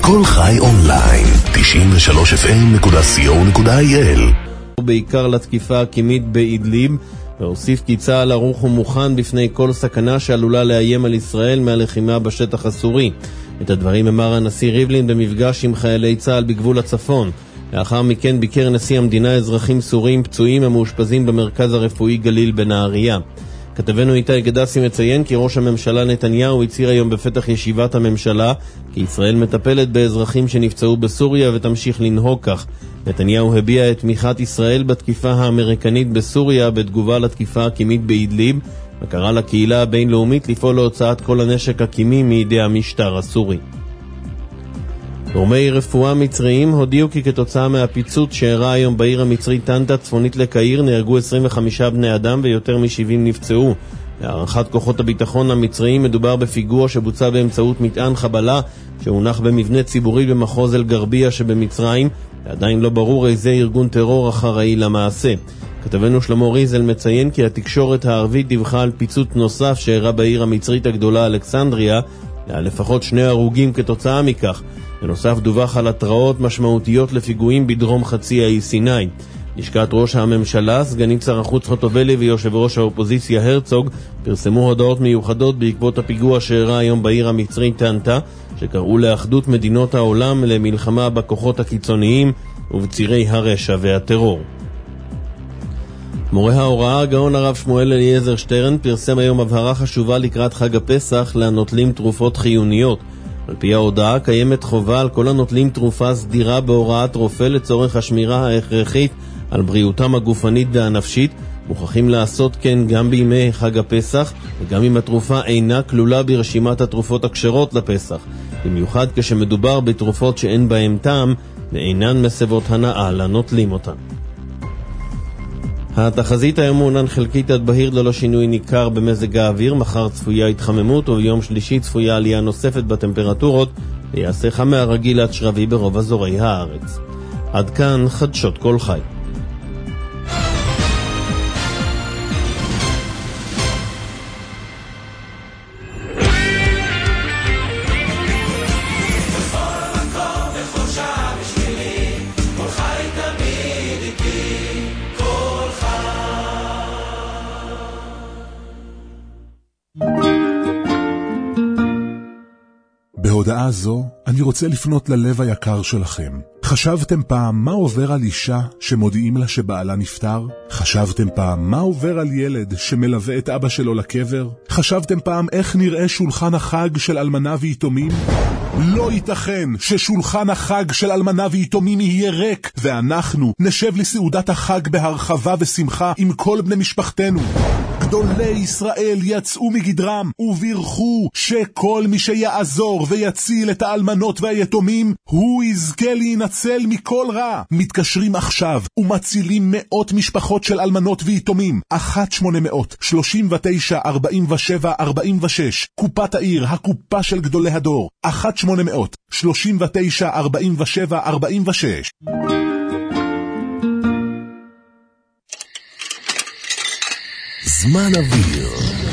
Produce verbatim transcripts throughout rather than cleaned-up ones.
כל חי אונליין, תשעים ושלוש אף אם נקודה סי או נקודה איי אל. בעיקר לתקיפה הקימית באידליב, והוסיף כי צה"ל ערוך ומוכן בפני כל סכנה שעלולה לאיים על ישראל מהלחימה בשטח הסורי. את הדברים אמר הנשיא ריבלין במפגש עם חיילי צה"ל בגבול הצפון. לאחר מכן ביקר נשיא המדינה אזרחים סורים פצועים המאושפזים במרכז הרפואי גליל בנהריה. כתבנו איתי גדסי מציין כי ראש הממשלה נתניהו הצהיר היום בפתח ישיבת הממשלה כי ישראל מטפלת באזרחים שנפצעו בסוריה ותמשיך לנהוג כך. נתניהו הביע את תמיכת ישראל בתקיפה האמריקנית בסוריה בתגובה לתקיפה הקימית באידליב, וקרא לקהילה הבינלאומית לפעול להוצאת כל הנשק הקימי מידי המשטר הסורי. גורמי רפואה מצריים הודיעו כי כתוצאה מהפיצוץ שאירע היום בעיר המצרית טנטה צפונית לקהיר נהרגו עשרים וחמישה בני אדם ויותר מ-שבעים נפצעו. להערכת כוחות הביטחון המצריים מדובר בפיגוע שבוצע באמצעות מטען חבלה שהונח במבנה ציבורי במחוז אל-גרבייה שבמצרים, ועדיין לא ברור איזה ארגון טרור אחראי למעשה. כתבנו שלמה ריזל מציין כי התקשורת הערבית דיווחה על פיצוץ נוסף שאירע בעיר המצרית הגדולה אלכסנדריה, לפחות שני הרוגים כתוצאה מכך. בנוסף דווח על התראות משמעותיות לפיגועים בדרום חצי האי סיני. לשכת ראש הממשלה, סגנית שר החוץ חוטובלי ויושב ראש האופוזיציה הרצוג פרסמו הודעות מיוחדות בעקבות הפיגוע שאירע היום בעיר המצרית טנטה, שקראו לאחדות מדינות העולם למלחמה בכוחות הקיצוניים ובצירי הרשע והטרור. מורה ההוראה הגאון הרב שמואל אליעזר שטרן פרסם היום הבהרה חשובה לקראת חג הפסח לנוטלים תרופות חיוניות. על פי ההודעה קיימת חובה על כל הנוטלים תרופה סדירה בהוראת רופא לצורך השמירה ההכרחית על בריאותם הגופנית והנפשית. מוכרחים לעשות כן גם בימי חג הפסח וגם אם התרופה אינה כלולה ברשימת התרופות הכשרות לפסח, במיוחד כשמדובר בתרופות שאין בהן טעם ואינן מסבות הנאה לנוטלים אותן. התחזית היום מעונן חלקית עד בהיר ללא שינוי ניכר במזג האוויר. מחר צפויה התחממות וביום שלישי צפויה עלייה נוספת בטמפרטורות ויעשה חם מהרגיל עד שרבי ברוב אזורי הארץ. עד כאן חדשות כל חי. בהודעה זו אני רוצה לפנות ללב היקר שלכם. חשבתם פעם מה עובר על אישה שמודיעים לה שבעלה נפטר? חשבתם פעם מה עובר על ילד שמלווה את אבא שלו לקבר? חשבתם פעם איך נראה שולחן החג של אלמנה ויתומים? לא ייתכן ששולחן החג של אלמנה ויתומים יהיה ריק ואנחנו נשב לסעודת החג בהרחבה ושמחה עם כל בני משפחתנו. גדולי ישראל יצאו מגדרם ובירכו שכל מי שיעזור ויציל את האלמנות והיתומים הוא יזכה להינצל מכל רע. מתקשרים עכשיו ומצילים מאות משפחות של אלמנות ויתומים. אחת שמונה מאות שלושים ותשע ארבעים ושבע ארבעים ושש, קופת העיר, הקופה של גדולי הדור. אחת שמונה מאות שלושים ותשע ארבעים ושבע ארבעים ושש. זמן אוויר.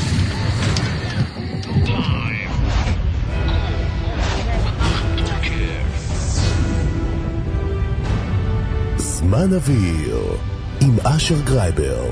זמן אוויר עם אשר גרייבר.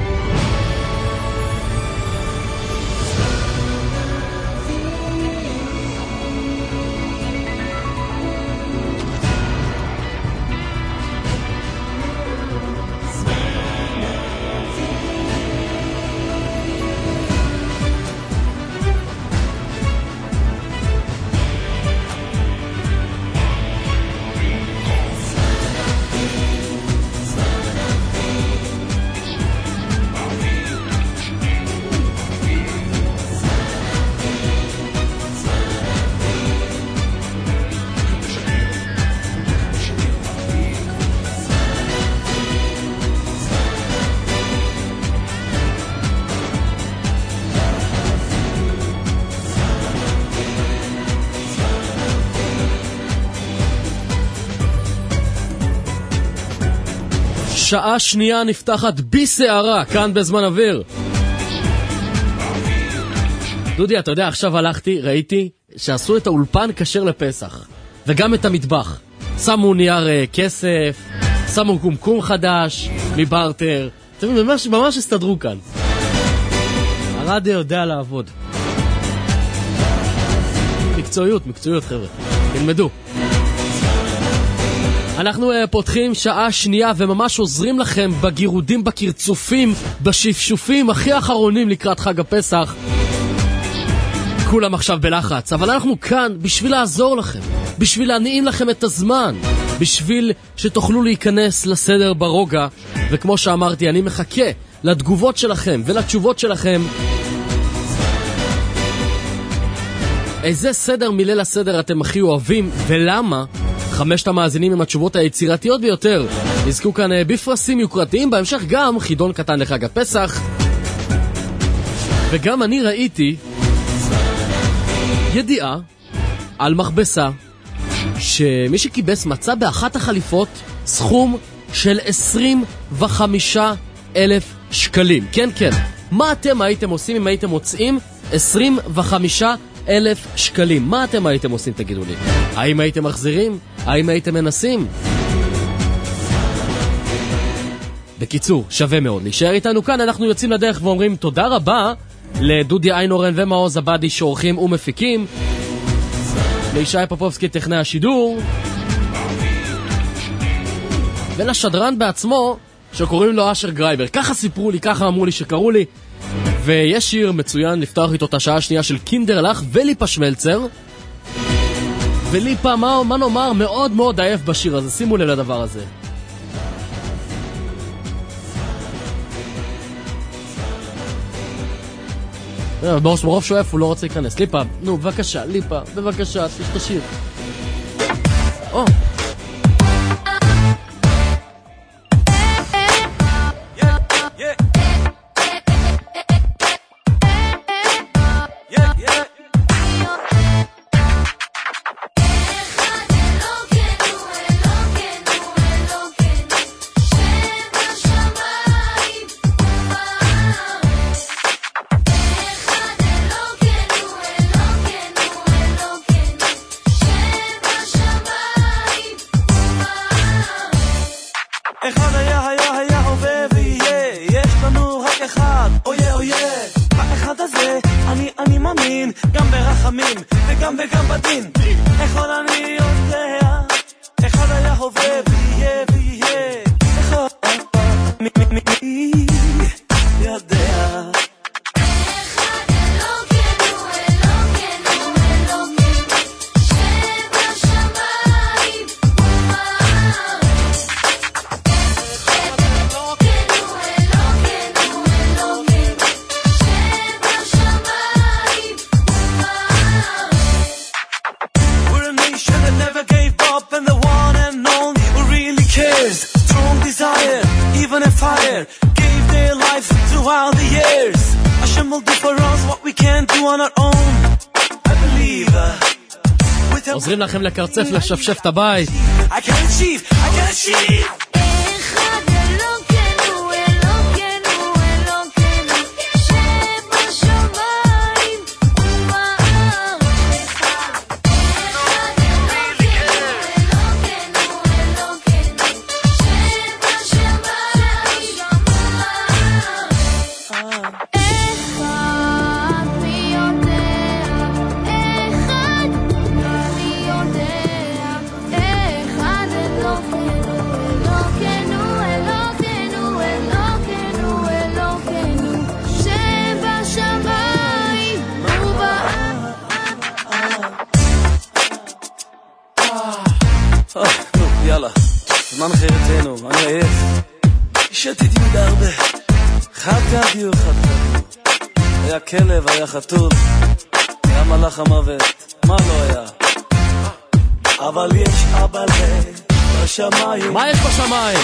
שעה שנייה נפתחת בסערה כאן בזמן אוויר. דודי, אתה יודע, עכשיו הלכתי, ראיתי שעשו את האולפן כשר לפסח, וגם את המטבח. שמו נייר כסף, שמו קומקום חדש מברטר. אתם יודעים, ממש, ממש הסתדרו כאן. הרדיו יודע לעבוד. מקצועיות, מקצועיות חבר'ה. תלמדו. אנחנו uh, פותחים שעה שנייה וממש עוזרים לכם בגירודים, בקרצופים, בשפשופים הכי אחרונים לקראת חג הפסח. כולם עכשיו בלחץ, אבל אנחנו כאן בשביל לעזור לכם, בשביל להנעים לכם את הזמן, בשביל שתוכלו להיכנס לסדר ברוגע. וכמו שאמרתי, אני מחכה לתגובות שלכם ולתשובות שלכם. איזה סדר מליל הסדר אתם הכי אוהבים ולמה? חמשת המאזינים עם התשובות היצירתיות ביותר יזכו כאן בפרסים יוקרתיים, בהמשך גם חידון קטן לחג הפסח. וגם אני ראיתי ידיעה על מכבסה שמי שקיבס מצא באחת החליפות סכום של עשרים וחמישה אלף שקלים. כן, כן. מה אתם הייתם עושים אם הייתם מוצאים עשרים וחמישה אלף שקלים? מה אתם הייתם עושים, תגידו לי? האם הייתם מחזירים? האם הייתם מנסים? בקיצור, שווה מאוד להישאר איתנו כאן. אנחנו יוצאים לדרך ואומרים תודה רבה לדודי איינורן ומעוז עבדי שעורכים ומפיקים, לישי פופובסקי טכנאי השידור, ולשדרן בעצמו שקוראים לו אשר גרייבר. ככה סיפרו לי, ככה אמרו לי שקראו לי. ויש שיר מצוין לפתוח איתו את השעה השנייה של קינדרלך וליפה שמלצר. וליפה, מה, מה נאמר, מאוד מאוד עייף בשיר הזה. שימו לב לדבר הזה. בראש מרוב שואף הוא לא רוצה להיכנס. ליפה, נו, בבקשה, ליפה, בבקשה, תשתשיר. או עוזרים לכם לקרצף, לשפשף את הבית. I can achieve, I can achieve. יאללה, זמן חירתנו, אני עייף. שתיתי מדי הרבה. חד קדיו, חד קדיו. היה כלב, היה חטוף, היה מלאך המוות, מה לא היה? אבל יש אבא בשמיים. מה יש בשמיים?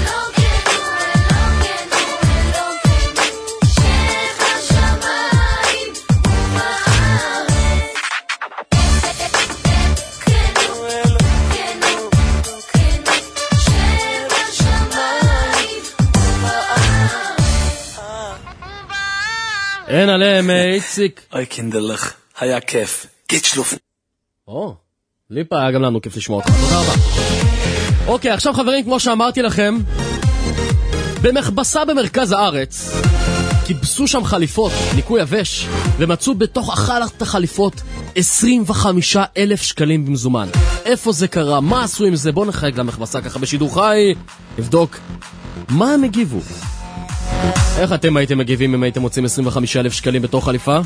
אין עליהם, איציק. אוי קינדלך, היה כיף. גיט שלוף. או, ליפה, היה גם לנו כיף לשמוע אותך, תודה רבה. אוקיי, עכשיו חברים, כמו שאמרתי לכם, במכבסה במרכז הארץ, קיבסו שם חליפות, ניקוי יבש, ומצאו בתוך אחת החליפות עשרים וחמישה אלף שקלים במזומן. איפה זה קרה? מה עשו עם זה? בואו נחייג למכבסה ככה בשידור חי, נבדוק מה הם הגיבו. איך אתם הייתם מגיבים אם הייתם מוצאים עשרים וחמישה אלף שקלים בתוך חליפה?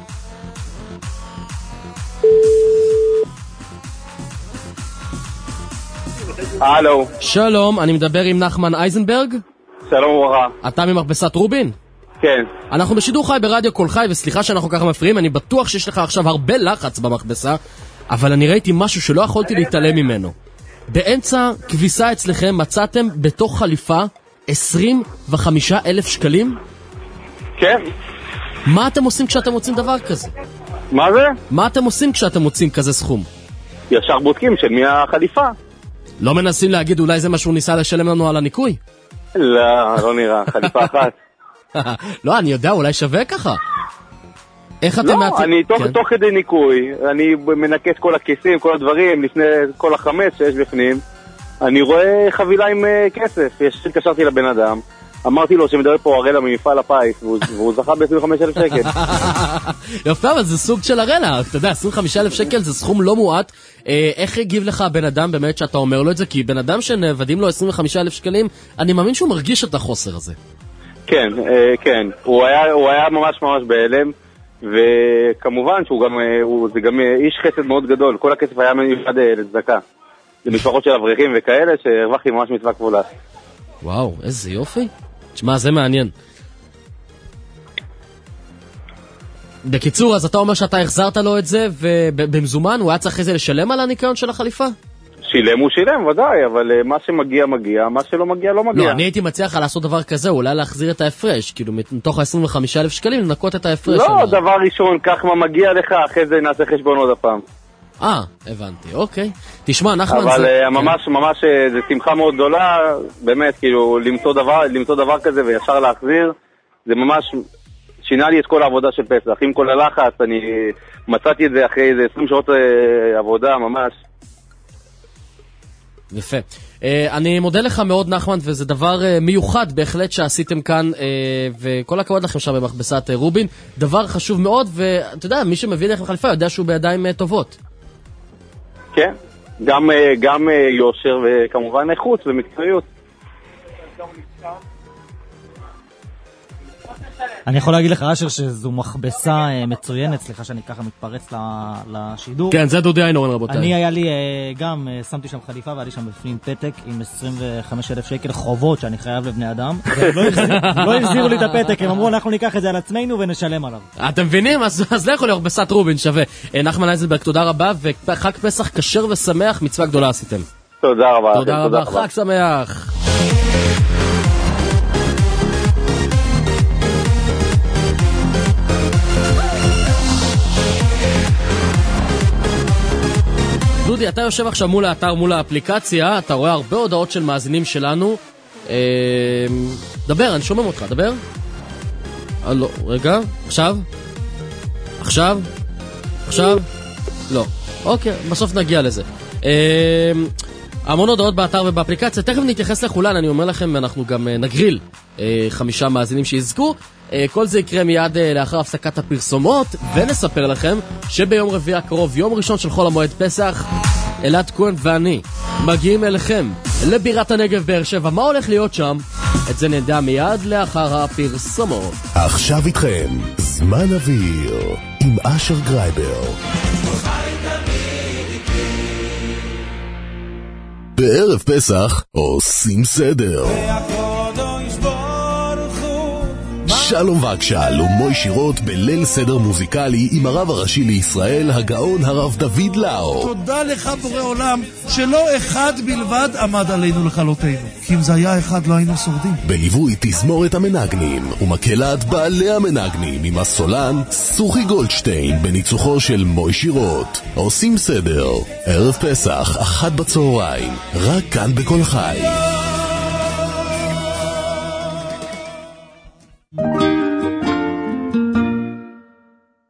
הלו. שלום, אני מדבר עם נחמן אייזנברג. שלום וברכה. אתה ממכבסת רובין? כן. אנחנו בשידור חי ברדיו קול חי, וסליחה שאנחנו ככה מפריעים, אני בטוח שיש לך עכשיו הרבה לחץ במכבסה, אבל אני ראיתי משהו שלא יכולתי להתעלם ממנו. באמצע כביסה אצלכם מצאתם בתוך חליפה עשרים וחמישה אלף שקלים? כן. מה אתם עושים כשאתם מוצאים דבר כזה? מה זה? מה אתם עושים כשאתם מוצאים כזה סכום? ישר בודקים של מי החליפה. לא מנסים להגיד אולי זה מה שהוא ניסה לשלם לנו על הניקוי? לא, לא נראה, חליפה אחת. לא, אני יודע, אולי שווה ככה. איך אתם... לא, אני תוך כדי ניקוי, אני מנקה את כל הכיסים, כל הדברים, לפני כל החמץ שיש בפנים, אני רואה חבילה עם כסף. יש, התקשרתי לבן אדם, אמרתי לו שמדבר פה הרלה ממפעל הפיס, והוא זכה ב-עשרים וחמישה אלף שקל. יפה, אבל זה סוג של הרלה, אתה יודע, עשרים וחמישה אלף שקל זה סכום לא מועט. איך הגיב לך בן אדם באמת שאתה אומר לו את זה? כי בן אדם שנעבדים לו עשרים וחמישה אלף שקלים, אני מאמין שהוא מרגיש את החוסר הזה. כן, כן, הוא היה, הוא היה ממש ממש בהלם, וכמובן שהוא גם, הוא, זה גם איש חסד מאוד גדול, כל הכסף היה מיוחד לצדקה. זה משפחות של אברכים וכאלה שהרווחתי ממש מצווה כפולה. וואו, איזה יופי. תשמע, זה מעניין. בקיצור, אז אתה אומר שאתה החזרת לו את זה, ובמזומן הוא היה צריך איזה לשלם על הניקיון של החליפה? שילם הוא שילם, ודאי, אבל מה שמגיע מגיע, מה שלא מגיע לא מגיע. לא, אני הייתי מציע לך לעשות דבר כזה, אולי להחזיר את ההפרש, כאילו מתוך ה-עשרים וחמישה אלף שקלים לנקות את ההפרש. לא, דבר ראשון, כך מה מגיע לך, אחרי זה נעשה חשבון עוד הפעם. אה, הבנתי, אוקיי. תשמע, נחמן זה... אבל ממש, ממש, זה שמחה מאוד גדולה, באמת, כאילו, למצוא דבר, למצוא דבר כזה וישר להחזיר, זה ממש שינה לי את כל העבודה של פסח. עם כל הלחץ, אני מצאתי את זה אחרי איזה עשרים שעות עבודה, ממש. יפה. אני מודה לך מאוד, נחמן, וזה דבר מיוחד בהחלט שעשיתם כאן, וכל הכבוד לכם שם במכבסת רובין. דבר חשוב מאוד, ואתה יודע, מי שמביא לכם חליפה יודע שהוא בידיים טובות. כן, גם, גם יושר וכמובן איכות ומקצועיות. אני יכול להגיד לך, אשר, שזו מכבסה מצוינת, סליחה שאני ככה מתפרץ לשידור. כן, זה דודי איינורן, רבותיי. אני היה לי גם, שמתי שם חליפה, והיה לי שם בפנים פתק עם עשרים וחמישה אלף שקל חובות שאני חייב לבני אדם. לא החזירו לי את הפתק, הם אמרו, אנחנו ניקח את זה על עצמנו ונשלם עליו. אתם מבינים? אז לא יכול להיות מכבסת רובין שווה. נחמן אייזנברג, תודה רבה, וחג פסח כשר ושמח, מצווה גדולה עשיתם. תודה רבה. תודה רבה, חג שמח. דודי, אתה יושב עכשיו מול האתר, מול האפליקציה, אתה רואה הרבה הודעות של מאזינים שלנו. דבר, אני שומע אותך, דבר. לא, רגע, עכשיו? עכשיו? עכשיו? לא. אוקיי, בסוף נגיע לזה. המון הודעות באתר ובאפליקציה, תכף נתייחס לכולן, אני אומר לכם, אנחנו גם נגריל חמישה מאזינים שיזכו. כל זה יקרה מיד לאחר הפסקת הפרסומות, ונספר לכם שביום רביעי הקרוב, יום ראשון של חול המועד פסח, אלעד כהן ואני מגיעים אליכם לבירת הנגב באר שבע. מה הולך להיות שם? את זה נדע מיד לאחר הפרסומות. עכשיו איתכם זמן אוויר עם אשר גרייבר. בערב פסח עושים סדר. שלום וקשל ומוי שירות בליל סדר מוזיקלי עם הרב הראשי לישראל, הגאון הרב דוד לאו. תודה לך בורא עולם שלא אחד בלבד עמד עלינו לכלותנו, כי אם זה היה אחד לא היינו שורדים. בליווי תזמורת המנגנים ומקהלת בעלי המנגנים עם הסולן סוכי גולדשטיין בניצוחו של מוי שירות. עושים סדר, ערב פסח, אחת בצהריים, רק כאן בכל חי.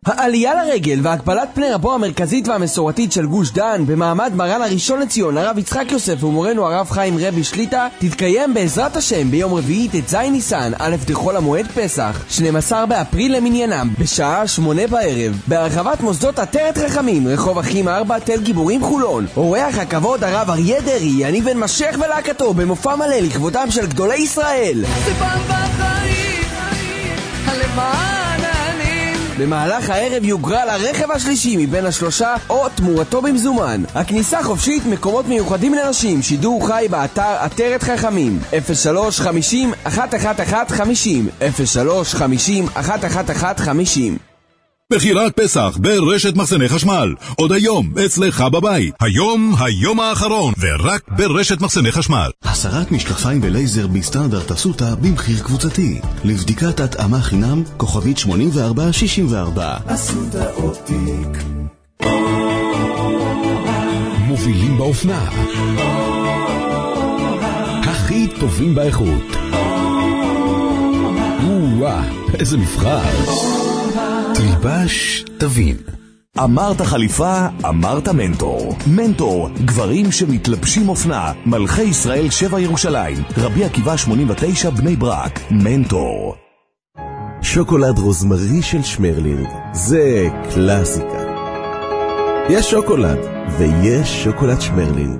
העלייה לרגל והקבלת פני רבו המרכזית והמסורתית של גוש דן במעמד מרן הראשון לציון הרב יצחק יוסף ומורנו הרב חיים רבי שליטה תתקיים בעזרת השם ביום רביעי ט"ז ניסן א' דחול המועד פסח שנים עשר באפריל למניינם בשעה שמונה בערב בהרחבת מוסדות עטרת רחמים רחוב אחים ארבע תל גיבורים חולון. אורח הכבוד הרב אריה דרעי יניב בן משך ולהקתו במופע מלא לכבודם של גדולי ישראל. זה פעם בחיים הלמען העלים. במהלך הערב יוגרל הרכב השלישי מבין השלושה או תמורתו במזומן. הכניסה חופשית, מקומות מיוחדים לנשים, שידור חי באתר עטרת חכמים אפס שלוש חמישים אחת אחת אחת חמישים אפס שלוש חמישים אחת אחת אחת חמישים. בחירת פסח ברשת מחסני חשמל. עוד היום אצלך בבית. היום היום האחרון ורק ברשת מחסני חשמל. הסרת משקפיים בלייזר בסטנדרט אסותא במחיר קבוצתי. לבדיקת התאמה חינם כוכבית שמונים וארבע שישים וארבע. אסותא אופטיק. מובילים באופנה. הכי טובים באיכות. וואו, איזה מבחר. תלבש, תבין. אמרת חליפה, אמרת מנטור. מנטור, גברים שמתלבשים אופנה. מלכי ישראל שבע ירושלים. רבי עקיבא שמונים ותשע בני ברק. מנטור. שוקולד רוזמרי של שמרלינג. זה קלאסיקה. יש שוקולד, ויש שוקולד שמרלינג.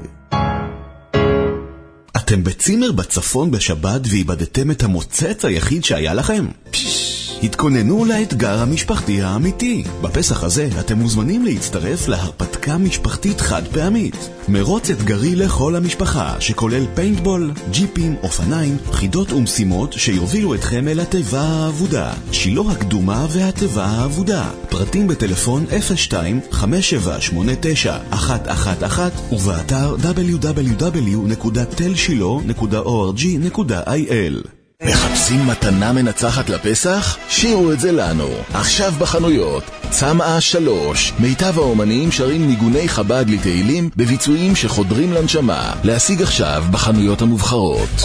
אתם בצימר בצפון בשבת ואיבדתם את המוצץ היחיד שהיה לכם? התכוננו לאתגר המשפחתי האמיתי. בפסח הזה אתם מוזמנים להצטרף להרפתקה משפחתית חד פעמית. מרוץ אתגרי לכל המשפחה שכולל פיינטבול, ג'יפים, אופניים, חידות ומשימות שיובילו אתכם אל הטבע האבודה. שילה הקדומה והטבע האבודה. פרטים בטלפון אפס שתיים חמש שבע שמונה תשע אחת אחת אחת ובאתר דאבליו דאבליו דאבליו נקודה תל שילה נקודה או אר ג'י נקודה איי אל. מחפשים מתנה מנצחת לפסח? שירו את זה לנו. עכשיו בחנויות. צמאה שלוש. מיטב האומנים שרים ניגוני חב"ד לתהילים בביצועים שחודרים לנשמה. להשיג עכשיו בחנויות המובחרות.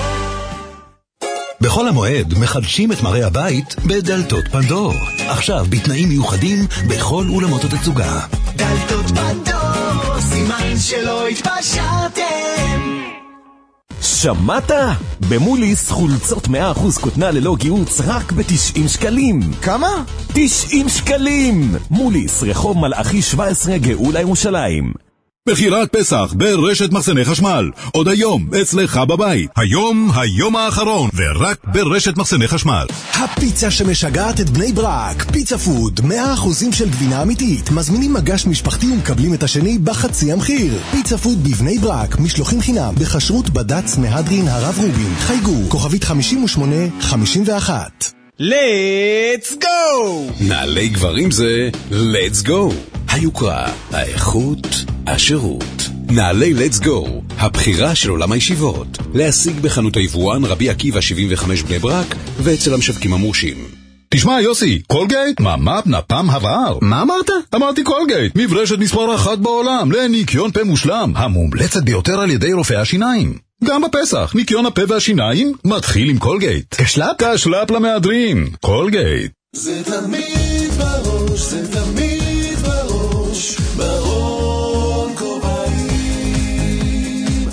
בכל המועד מחדשים את מראה הבית בדלתות פנדור. עכשיו בתנאים מיוחדים בכל אולמות התצוגה. דלתות פנדור, סימן שלא התפשרתם. שמעת? במוליס חולצות מאה אחוז קוטנה ללא גיוץ רק ב-תשעים שקלים. כמה? תשעים שקלים. מוליס, רחוב מלאכי שבע עשרה גאולה ירושלים. בחירת פסח ברשת מחסני חשמל. עוד היום אצלך בבית. היום היום האחרון ורק ברשת מחסני חשמל. הפיצה שמשגעת את בני ברק. פיצה פוד, מאה אחוזים של גבינה אמיתית. מזמינים מגש משפחתי ומקבלים את השני בחצי המחיר. פיצה פוד בבני ברק, משלוחים חינם בחשרות בד"ץ מהדרין הרב רובין. חייגו, כוכבית חמישים ושמונה חמישים ואחת. Let's go! נעלי גברים זה Let's go. היוקרה, האיכות, השירות. נעלי Let's go, הבחירה של עולם הישיבות. להשיג בחנות היבואן רבי עקיבא שבעים וחמש בני ברק ואצל המשווקים המורשים. תשמע יוסי, קולגייט, ממ"פ נפם הבהר. מה אמרת? אמרתי קולגייט, מברשת מספר אחת בעולם לניקיון פה מושלם, המומלצת ביותר על ידי רופאי השיניים. גם בפסח, ניקיון הפה והשיניים מתחיל עם קולגייט. קשלאפ? קשלאפ למהדרין, קולגייט. זה תמיד בראש, זה תמיד בראש, ברון קובעים.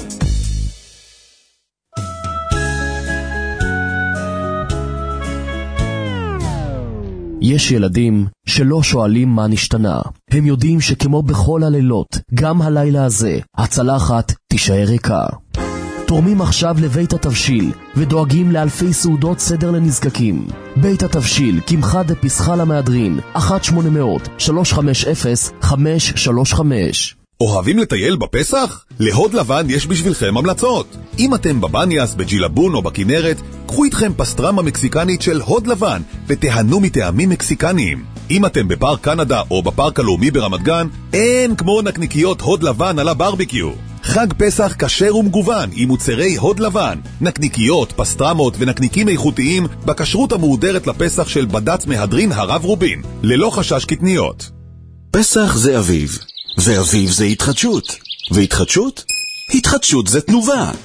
יש ילדים שלא שואלים מה נשתנה. הם יודעים שכמו בכל הלילות, גם הלילה הזה, הצלחת תישאר ריקה. תורמים עכשיו לבית התבשיל ודואגים לאלפי סעודות סדר לנזקקים. בית התבשיל, קמחא דפסחא למהדרין, אחת שמונה אפס שלוש חמש אפס חמש שלוש חמש. אוהבים לטייל בפסח? להוד לבן יש בשבילכם המלצות. אם אתם בבניאס, בג'ילבון או בכנרת, קחו איתכם פסטרמה מקסיקנית של הוד לבן ותהנו מטעמים מקסיקניים. אם אתם בפארק קנדה או בפארק הלאומי ברמת גן, אין כמו נקניקיות הוד לבן על הברביקיו. חג פסח כשר ומגוון עם מוצרי הוד לבן, נקניקיות, פסטרמות ונקניקים איכותיים בכשרות המהודרת לפסח של בד"ץ מהדרין הרב רובין, ללא חשש קטניות. פסח זה אביב, ואביב זה התחדשות, והתחדשות? התחדשות זה תנובה.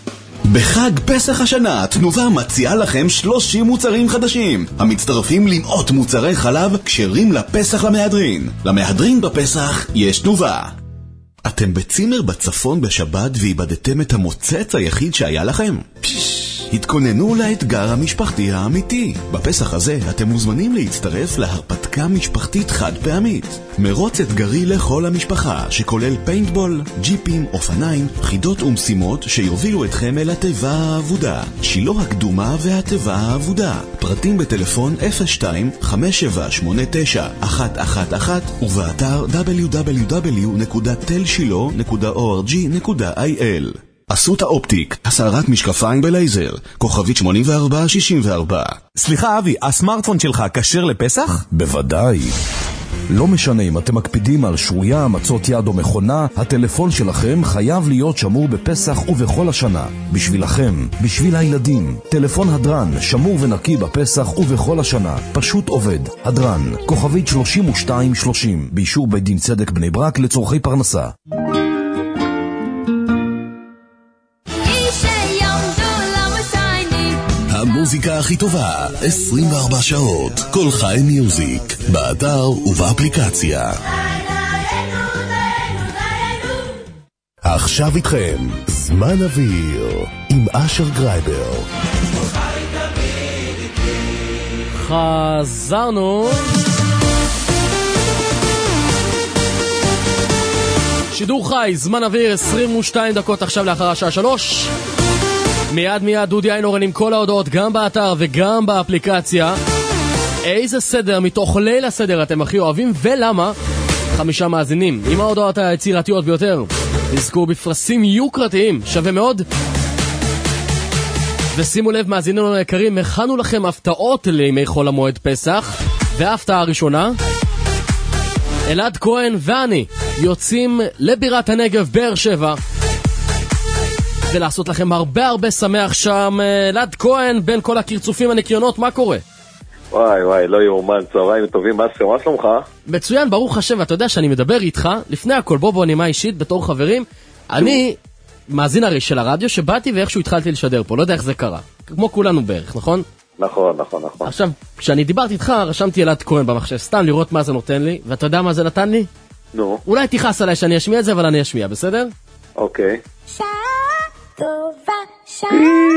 בחג פסח השנה, תנובה מציעה לכם שלושים מוצרים חדשים, המצטרפים למאות מוצרי חלב כשרים לפסח למהדרין. למהדרין בפסח יש תנובה. אתם בצימר בצפון בשבת ואיבדתם את המוצץ היחיד שהיה לכם? פש, התכוננו לאתגר המשפחתי האמיתי. בפסח הזה אתם מוזמנים להצטרף להרפתקה משפחתית חד פעמית. מרוץ אתגרי לכל המשפחה שכולל פיינטבול, ג'יפים, אופניים, חידות ומשימות שיובילו אתכם אל התיבה האבודה. שילוח הקדומה והתיבה האבודה. פרטים בטלפון אפס שתיים חמש שבע שמונה תשע אחת אחת אחת ובאתר דאבליו דאבליו דאבליו נקודה תל שילו נקודה או אר ג'י נקודה איי אל. אסותא אופטיק, הסערת משקפיים בלייזר, כוכבית שמונים וארבע שישים וארבע. סליחה אבי, הסמארטפון שלך כשר לפסח? בוודאי. לא משנה אם אתם מקפידים על שרויה, מצות יד או מכונה, הטלפון שלכם חייב להיות שמור בפסח ובכל השנה. בשבילכם, בשביל הילדים. טלפון הדרן, שמור ונקי בפסח ובכל השנה. פשוט עובד. הדרן, כוכבית שלושים ושתיים שלושים, באישור בית דין צדק בני ברק לצורכי פרנסה. המוזיקה הכי טובה, עשרים וארבע שעות, כל חי מיוזיק, באתר ובאפליקציה. עכשיו איתכם, זמן אוויר, עם אשר גרייבר. חזרנו. שידור חי, זמן אוויר, עשרים ושתיים דקות עכשיו לאחר השעה שלוש. מיד מיד דודי איינורן עם כל ההודעות, גם באתר וגם באפליקציה. איזה סדר מתוך ליל הסדר אתם הכי אוהבים ולמה? חמישה מאזינים עם ההודעות היצירתיות ביותר נזכו בפרסים יוקרתיים, שווה מאוד. ושימו לב מאזינינו היקרים, הכנו לכם הפתעות לימי חול המועד פסח. וההפתעה הראשונה, אלעד כהן ואני יוצאים לבירת הנגב באר שבע ולעשות לכם הרבה הרבה שמח שם. אלעד כהן, בין כל הקרצופים הנקיונות, מה קורה? וואי וואי, לא יאומן, צהריים טובים, מה שלומך? מצוין, ברוך השם, ואתה יודע שאני מדבר איתך, לפני הכל בוא בוא נימה אישית בתור חברים, אני מאזין הרי של הרדיו שבאתי ואיכשהו התחלתי לשדר פה, לא יודע איך זה קרה, כמו כולנו בערך, נכון? נכון, נכון, נכון. עכשיו, כשאני דיברתי איתך, רשמתי אלעד כהן במחשב, סתם לראות מה זה נותן לי, ואתה יודע מה זה נתן לי? נו. אולי תיחס עליי שאני אשמיע את זה, אבל אני אשמיע, בסדר? אוקיי. טובה, שעה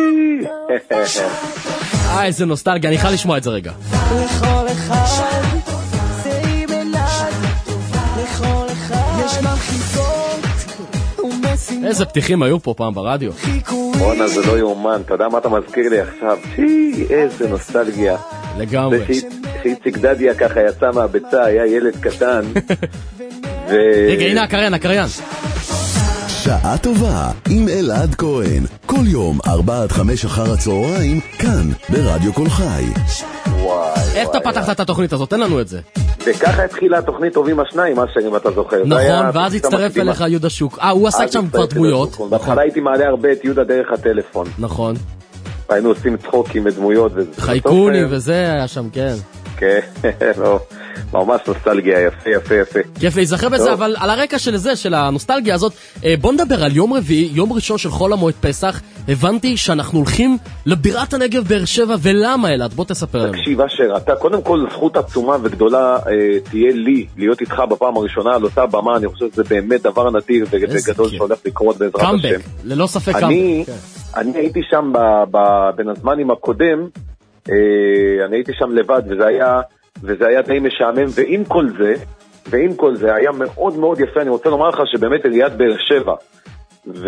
אה, איזה נוסטלגיה, אני חייב לשמוע את זה רגע. לכל אחד זה מלד, לכל אחד יש מלחיצות ומשימות. איזה פתיחים היו פה פעם ברדיו. בונה, זה לא יאומן, אתה יודע מה אתה מזכיר לי עכשיו? איזה נוסטלגיה. לגמרי. שאיציק דדיה ככה יצא מהביצה, היה ילד קטן. רגע, הנה הקריין, הקריין. שעה טובה עם אלעד כהן, כל יום ארבע עד חמש אחר הצהריים, כאן ברדיו כל חי. וואי, איך אתה פתחת את התוכנית הזאת? תן לנו את זה. וככה התחילה התוכנית טובים השניים, מה שאם אתה זוכר. נכון, ואז הצטרף אליך יהודה שוק. אה, הוא עסק שם כבר דמויות. בהתחלה הייתי מעלה הרבה את יהודה דרך הטלפון. נכון. היינו עושים צחוקים ודמויות. חייקוני וזה היה שם, כן. כן, לא. ממש נוסטלגיה, יפה, יפה, יפה. כיף להיזכר בזה, אבל על הרקע של זה, של הנוסטלגיה הזאת, בוא נדבר על יום רביעי, יום ראשון של חול המועד פסח. הבנתי שאנחנו הולכים לבירת הנגב באר שבע, ולמה אלעד? בוא תספר לנו. תקשיב אשר, אתה קודם כל זכות עצומה וגדולה אה, תהיה לי, להיות איתך בפעם הראשונה על אותה במה, אני חושב שזה באמת דבר נדיר וגדול שהולך לקרות בעזרת השם. קאמבק, ללא ספק קאמבק. אני, אני הייתי שם בין הזמנים הקודם, אה, אני הייתי שם לבד, וזה היה... וזה היה די משעמם, ועם כל זה, ועם כל זה היה מאוד מאוד יפה. אני רוצה לומר לך שבאמת עיריית באר שבע, ו...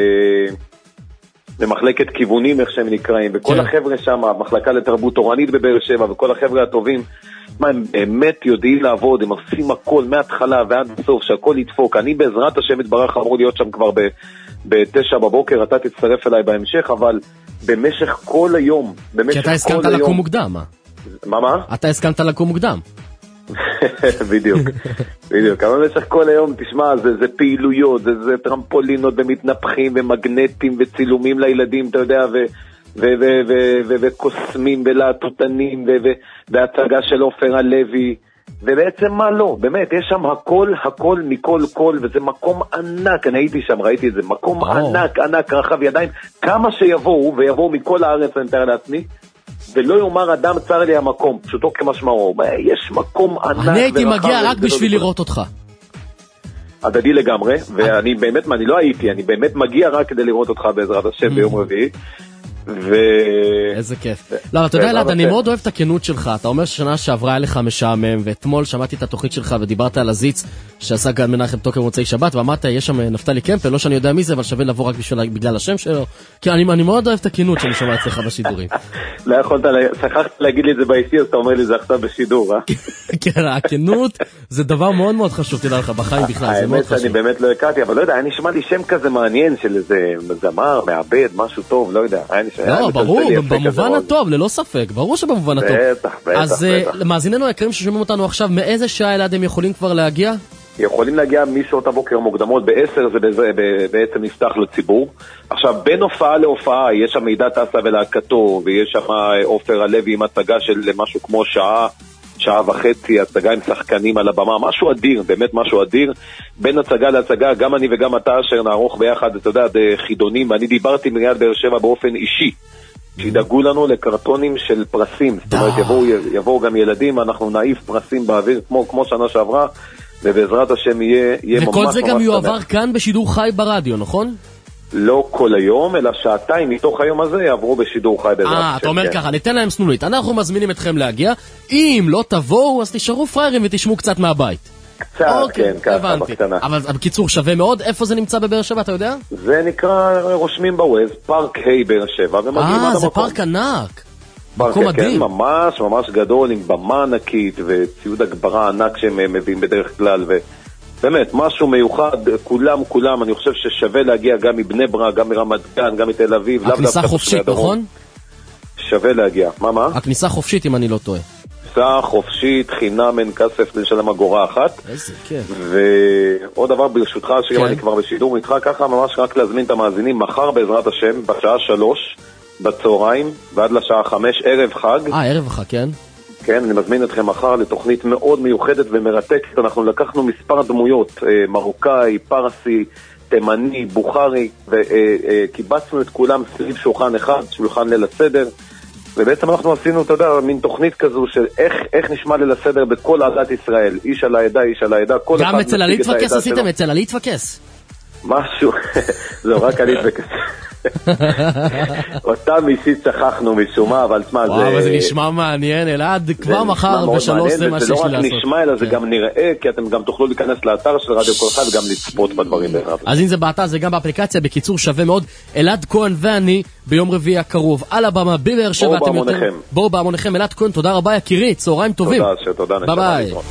במחלקת כיוונים, איך שהם נקראים, וכל החבר'ה שם, המחלקה לתרבות תורנית בבאר שבע, וכל החבר'ה הטובים, מה, הם באמת יודעים לעבוד, הם עושים הכל מההתחלה ועד בסוף, שהכל ידפוק. אני בעזרת השם יתברך אמור להיות שם כבר בתשע בבוקר, אתה תצטרף אליי בהמשך, אבל במשך כל היום, במשך כי אתה הסכמת לקום מוקדם, מה? מה מה? אתה הסכמת לקום מוקדם. בדיוק, בדיוק. אבל במשך כל היום, תשמע, זה, זה פעילויות, זה, זה טרמפולינות ומתנפחים ומגנטים וצילומים לילדים, אתה יודע, ו, ו, ו, ו, ו, וקוסמים ולהטוטנים, ו, ו, והצגה של אופרה לוי, ובעצם מה לא, באמת, יש שם הכל, הכל מכל כל, וזה מקום ענק, אני הייתי שם, ראיתי את זה, מקום וואו. ענק, ענק, רחב ידיים, כמה שיבואו, ויבואו מכל הארץ, אני מתאר לעצמי, ולא יאמר אדם צר לי המקום, פשוטו כמשמעו, יש מקום ענק ורחב. אני הייתי מגיע רק בשביל לראות אותך. הדדי לגמרי, ואני באמת, אני לא הייתי, אני באמת מגיע רק כדי לראות אותך בעזרת השם ביום רביעי, ו... איזה כיף. לא, אתה יודע, אלעד, אני מאוד אוהב את הכנות שלך. אתה אומר ששנה שעברה היה לך משעמם, ואתמול שמעתי את התוכנית שלך ודיברת על הזיץ שעשה גד מנחם טוקר מוצאי שבת, ואמרת, יש שם נפתלי קמפל, לא שאני יודע מי זה, אבל שווה לבוא רק בגלל השם שלו. כי אני מאוד אוהב את הכנות שאני שומע אצלך בשידורים. לא יכולת, שכחת להגיד לי את זה באישי, אז אתה אומר לי זה עכשיו בשידור, אה? כן, הכנות זה דבר מאוד מאוד חשוב, תדע לך, בחיים בכלל, זה מאוד חשוב. האמת שאני באמת לא הכרתי, אבל לא יודע, היה נשמע לי שם כזה מעניין של איזה זמר, מעבד, משהו טוב, לא יודע. לא, ברור, במובן הטוב, ללא ספק, ברור שבמובן הטוב. בטח, בטח, אז מאזיננו היקרים ששומעים אותנו עכשיו, מאיזה שעה אלעד הם יכולים כבר להגיע? יכולים להגיע משעות הבוקר מוקדמות, בעשר זה בעצם נפתח לציבור. עכשיו, בין הופעה להופעה, יש שם מידע טסה ולהקתו, ויש שם עופר הלוי עם הצגה של משהו כמו שעה, שעה וחצי, הצגה עם שחקנים על הבמה, משהו אדיר, באמת משהו אדיר. בין הצגה להצגה, גם אני וגם אתה אשר נערוך ביחד, אתה יודע, חידונים, ואני דיברתי מעיריית באר שבע באופן אישי, שידאגו לנו לקרטונים של פרסים, זאת אומרת, יבואו, יבואו גם ילדים, אנחנו נעיף פרסים באוויר, כמו, כמו שנה שעברה, ובעזרת השם יהיה, יהיה ממש ממש... וכל זה גם יועבר כאן בשידור חי ברדיו, נכון? לא כל היום, אלא שעתיים מתוך היום הזה יעברו בשידור חי בעזרת השם. אה, אתה אומר ככה, ניתן להם סנונית. אנחנו מזמינים אתכם להגיע. אם לא תבואו, אז תשארו פריירים ותשמעו קצת מהבית. קצת, כן, ככה בקטנה. אבל בקיצור שווה מאוד. איפה זה נמצא בבאר שבע, אתה יודע? זה נקרא, רושמים בווייז, פארק היי באר שבע, ומגיעים עד המקום. אה, זה פארק ענק. פארק, כן, ממש, ממש גדול, עם במה ענקית, וציוד הגברה ענק שהם מביאים בדרך כלל, ו... באמת, משהו מיוחד, כולם, כולם, אני חושב ששווה להגיע גם מבני ברק, גם מרמת גן, גם מתל אביב. הכניסה חופשית, נכון? שווה להגיע. מה, מה? הכניסה חופשית, אם אני לא טועה. כניסה חופשית, חינם, אין כסף, לשלם אגורה אחת. איזה כיף. ועוד דבר ברשותך, שגם אני כבר בשידור איתך, ככה ממש רק להזמין את המאזינים, מחר בעזרת השם, בשעה שלוש, בצהריים, ועד לשעה חמש, ערב חג. אה, ערב חג, כן. כן, אני מזמין אתכם מחר לתוכנית מאוד מיוחדת ומרתקת. אנחנו לקחנו מספר דמויות, מרוקאי, פרסי, תימני, בוכרי, וקיבצנו את כולם סביב שולחן אחד, שולחן ליל הסדר, ובעצם אנחנו עשינו, אתה יודע, מין תוכנית כזו של איך, איך נשמע ליל הסדר בכל עדת ישראל, איש על העדה, איש על העדה, כל אחד... גם אצל עלית וקס עשיתם, אצל עלית וקס. משהו, זהו, רק עלית וקס. אותם אישית שכחנו משום מה, אבל תשמע, זה... וואו, זה נשמע מעניין, אלעד, כבר מחר בשלוש זה מה שיש לי לעשות. זה לא רק נשמע, אלא זה גם נראה, כי אתם גם תוכלו להיכנס לאתר של רדיו כל אחד וגם לצפות בדברים. אז אם זה באתר, זה גם באפליקציה, בקיצור שווה מאוד. אלעד כהן ואני ביום רביעי הקרוב, על הבמה, בבאר שבע, אתם יותר... בואו בהמוניכם. אלעד כהן, תודה רבה יקירי, צהריים טובים. תודה, תודה. ביי ביי.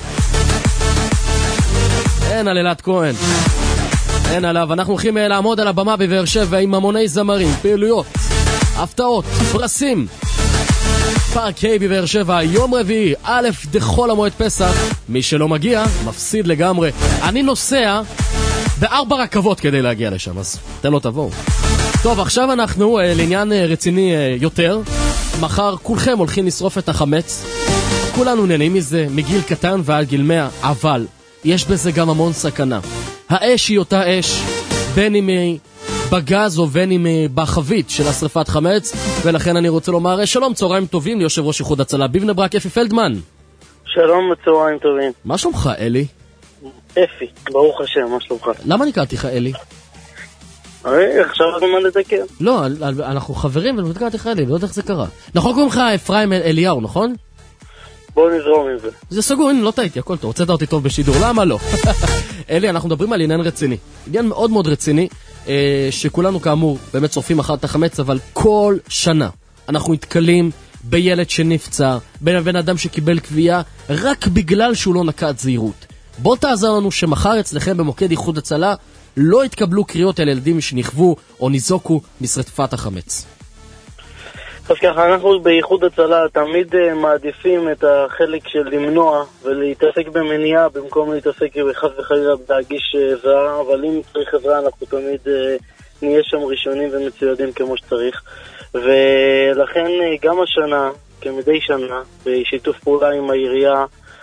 אין על אלעד כהן. אין עליו, אנחנו הולכים לעמוד על הבמה בבאר שבע עם המוני זמרים, פעילויות, הפתעות, פרסים. פארק היי בבאר שבע, יום רביעי, א' דחול המועד פסח. מי שלא מגיע, מפסיד לגמרי. אני נוסע בארבע רכבות כדי להגיע לשם, אז תן לו תבואו. טוב, עכשיו אנחנו אה, לעניין אה, רציני אה, יותר. מחר כולכם הולכים לשרוף את החמץ. כולנו נהנים מזה, מגיל קטן ועד גיל מאה, אבל יש בזה גם המון סכנה. האש היא אותה אש, בין אם היא בגז או בין אם היא בחבית של השרפת חמץ, ולכן אני רוצה לומר שלום, צהריים טובים ליושב ראש איחוד הצלה בבני ברק, אפי פלדמן. שלום, צהריים טובים. מה שלומך, אלי? אפי, ברוך השם, מה שלומך? למה נקראתי לך אלי? עכשיו מה לתקן? לא, אנחנו חברים ונקראתי לך אלי, לא יודע איך זה קרה. נכון קוראים לך אפרים אליהו, נכון? בואו נזרום עם זה. זה סגור, הנה, לא טעיתי, הכל טוב, הוצאת אותי טוב בשידור, למה לא? אלי, אנחנו מדברים על עניין רציני. עניין מאוד מאוד רציני, אה, שכולנו כאמור באמת שורפים אחת את החמץ, אבל כל שנה אנחנו נתקלים בילד שנפצע, בין בן אדם שקיבל קביעה, רק בגלל שהוא לא נקט זהירות. בוא תעזר לנו שמחר אצלכם במוקד איחוד הצלה לא יתקבלו קריאות על ילדים שנכוו או ניזוקו משרפת החמץ. אז ככה, אנחנו באיחוד הצלה תמיד uh, מעדיפים את החלק של למנוע ולהתעסק במניעה במקום להתעסק בחס וחלילה להגיש עזרה, אבל אם צריך עזרה אנחנו תמיד uh, נהיה שם ראשונים ומצוידים כמו שצריך. ולכן uh, גם השנה, כמדי שנה, בשיתוף פעולה עם העירייה,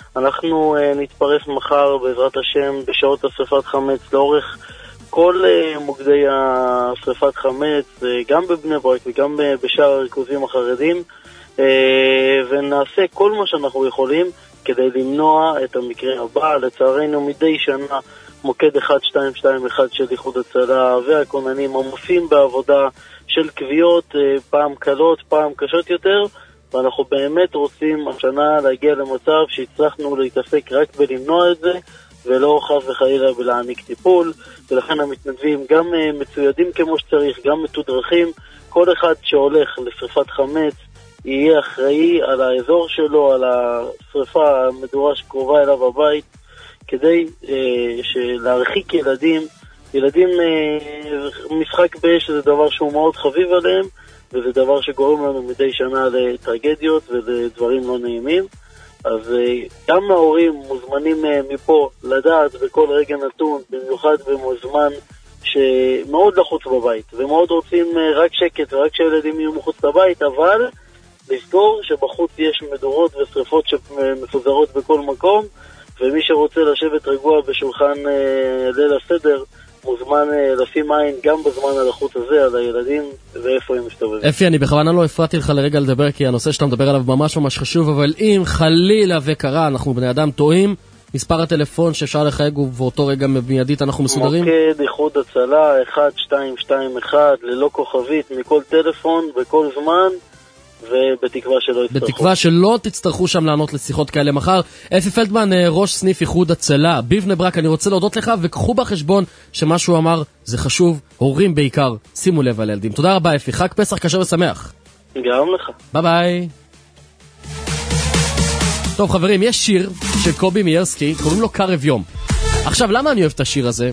אנחנו uh, נתפרס מחר בעזרת השם בשעות השריפת חמץ לאורך כל uh, מוקדי השריפת חמץ, uh, גם בבני ברק וגם uh, בשאר הריכוזים החרדים, uh, ונעשה כל מה שאנחנו יכולים כדי למנוע את המקרה הבא. לצערנו מדי שנה מוקד אחת שתיים שתיים אחת של איחוד הצלה והכוננים עמוסים בעבודה של קביעות, פעם קלות, פעם קשות יותר, ואנחנו באמת רוצים השנה להגיע למצב שהצלחנו להתעסק רק בלמנוע את זה, ולא חס וחלילה בלהעניק טיפול. ולכן המתנדבים גם מצוידים כמו שצריך, גם מתודרכים. כל אחד שהולך לשריפת חמץ יהיה אחראי על האזור שלו, על השריפה המדורה שקרובה אליו הבית, כדי אה, להרחיק ילדים. ילדים, אה, משחק באש זה דבר שהוא מאוד חביב עליהם, וזה דבר שגורם לנו מדי שנה לטרגדיות ולדברים לא נעימים. אז אה, גם ההורים מוזמנים אה, מפה לדעת בכל רגע נתון, במיוחד במוזמן שמאוד לחוץ בבית, ומאוד רוצים אה, רק שקט ורק שהילדים יהיו מחוץ לבית, אבל לזכור שבחוץ יש מדורות ושריפות שמפוזרות בכל מקום, ומי שרוצה לשבת רגוע בשולחן אה, ליל הסדר, מוזמן אה, לשים עין גם בזמן הלחוץ הזה על הילדים ואיפה הם מסתובבים. אפי, אני בכוונה לא הפרעתי לך לרגע לדבר, כי הנושא שאתה מדבר עליו ממש ממש חשוב, אבל אם חלילה וקרה, אנחנו בני אדם טועים, מספר הטלפון שאפשר לחייג ובאותו רגע מיידית אנחנו מסודרים? מוקד איחוד הצלה אחת שתיים שתיים אחת ללא כוכבית מכל טלפון בכל זמן, ובתקווה שלא יצטרכו. בתקווה שלא תצטרכו שם לענות לשיחות כאלה מחר. אפי פלדמן, ראש סניף איחוד הצלה בבני ברק, אני רוצה להודות לך, וקחו בחשבון שמה שהוא אמר זה חשוב, הורים בעיקר, שימו לב על ילדים. תודה רבה אפי, חג פסח כשר ושמח. גם לך. ביי ביי. טוב חברים, יש שיר של קובי מיירסקי, קוראים לו קרב יום. עכשיו, למה אני אוהב את השיר הזה?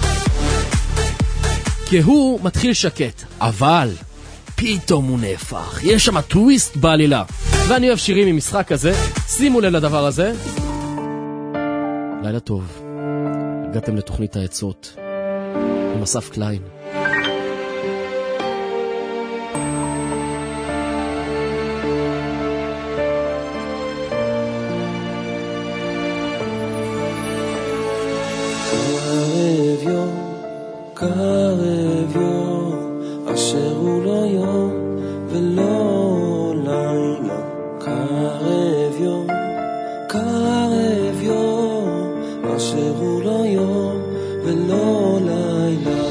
כי הוא מתחיל שקט, אבל פתאום הוא נהפך, יש שם טוויסט בעלילה, ואני אוהב שירים עם משחק כזה. שימו לב לדבר הזה. לילה טוב, הגעתם לתוכנית העצות עם אסף קליין. קרב יום, קרב יום, אשר הוא לא יום ולא לילה. קרב יום, קרב יום, אשר הוא לא יום ולא לילה.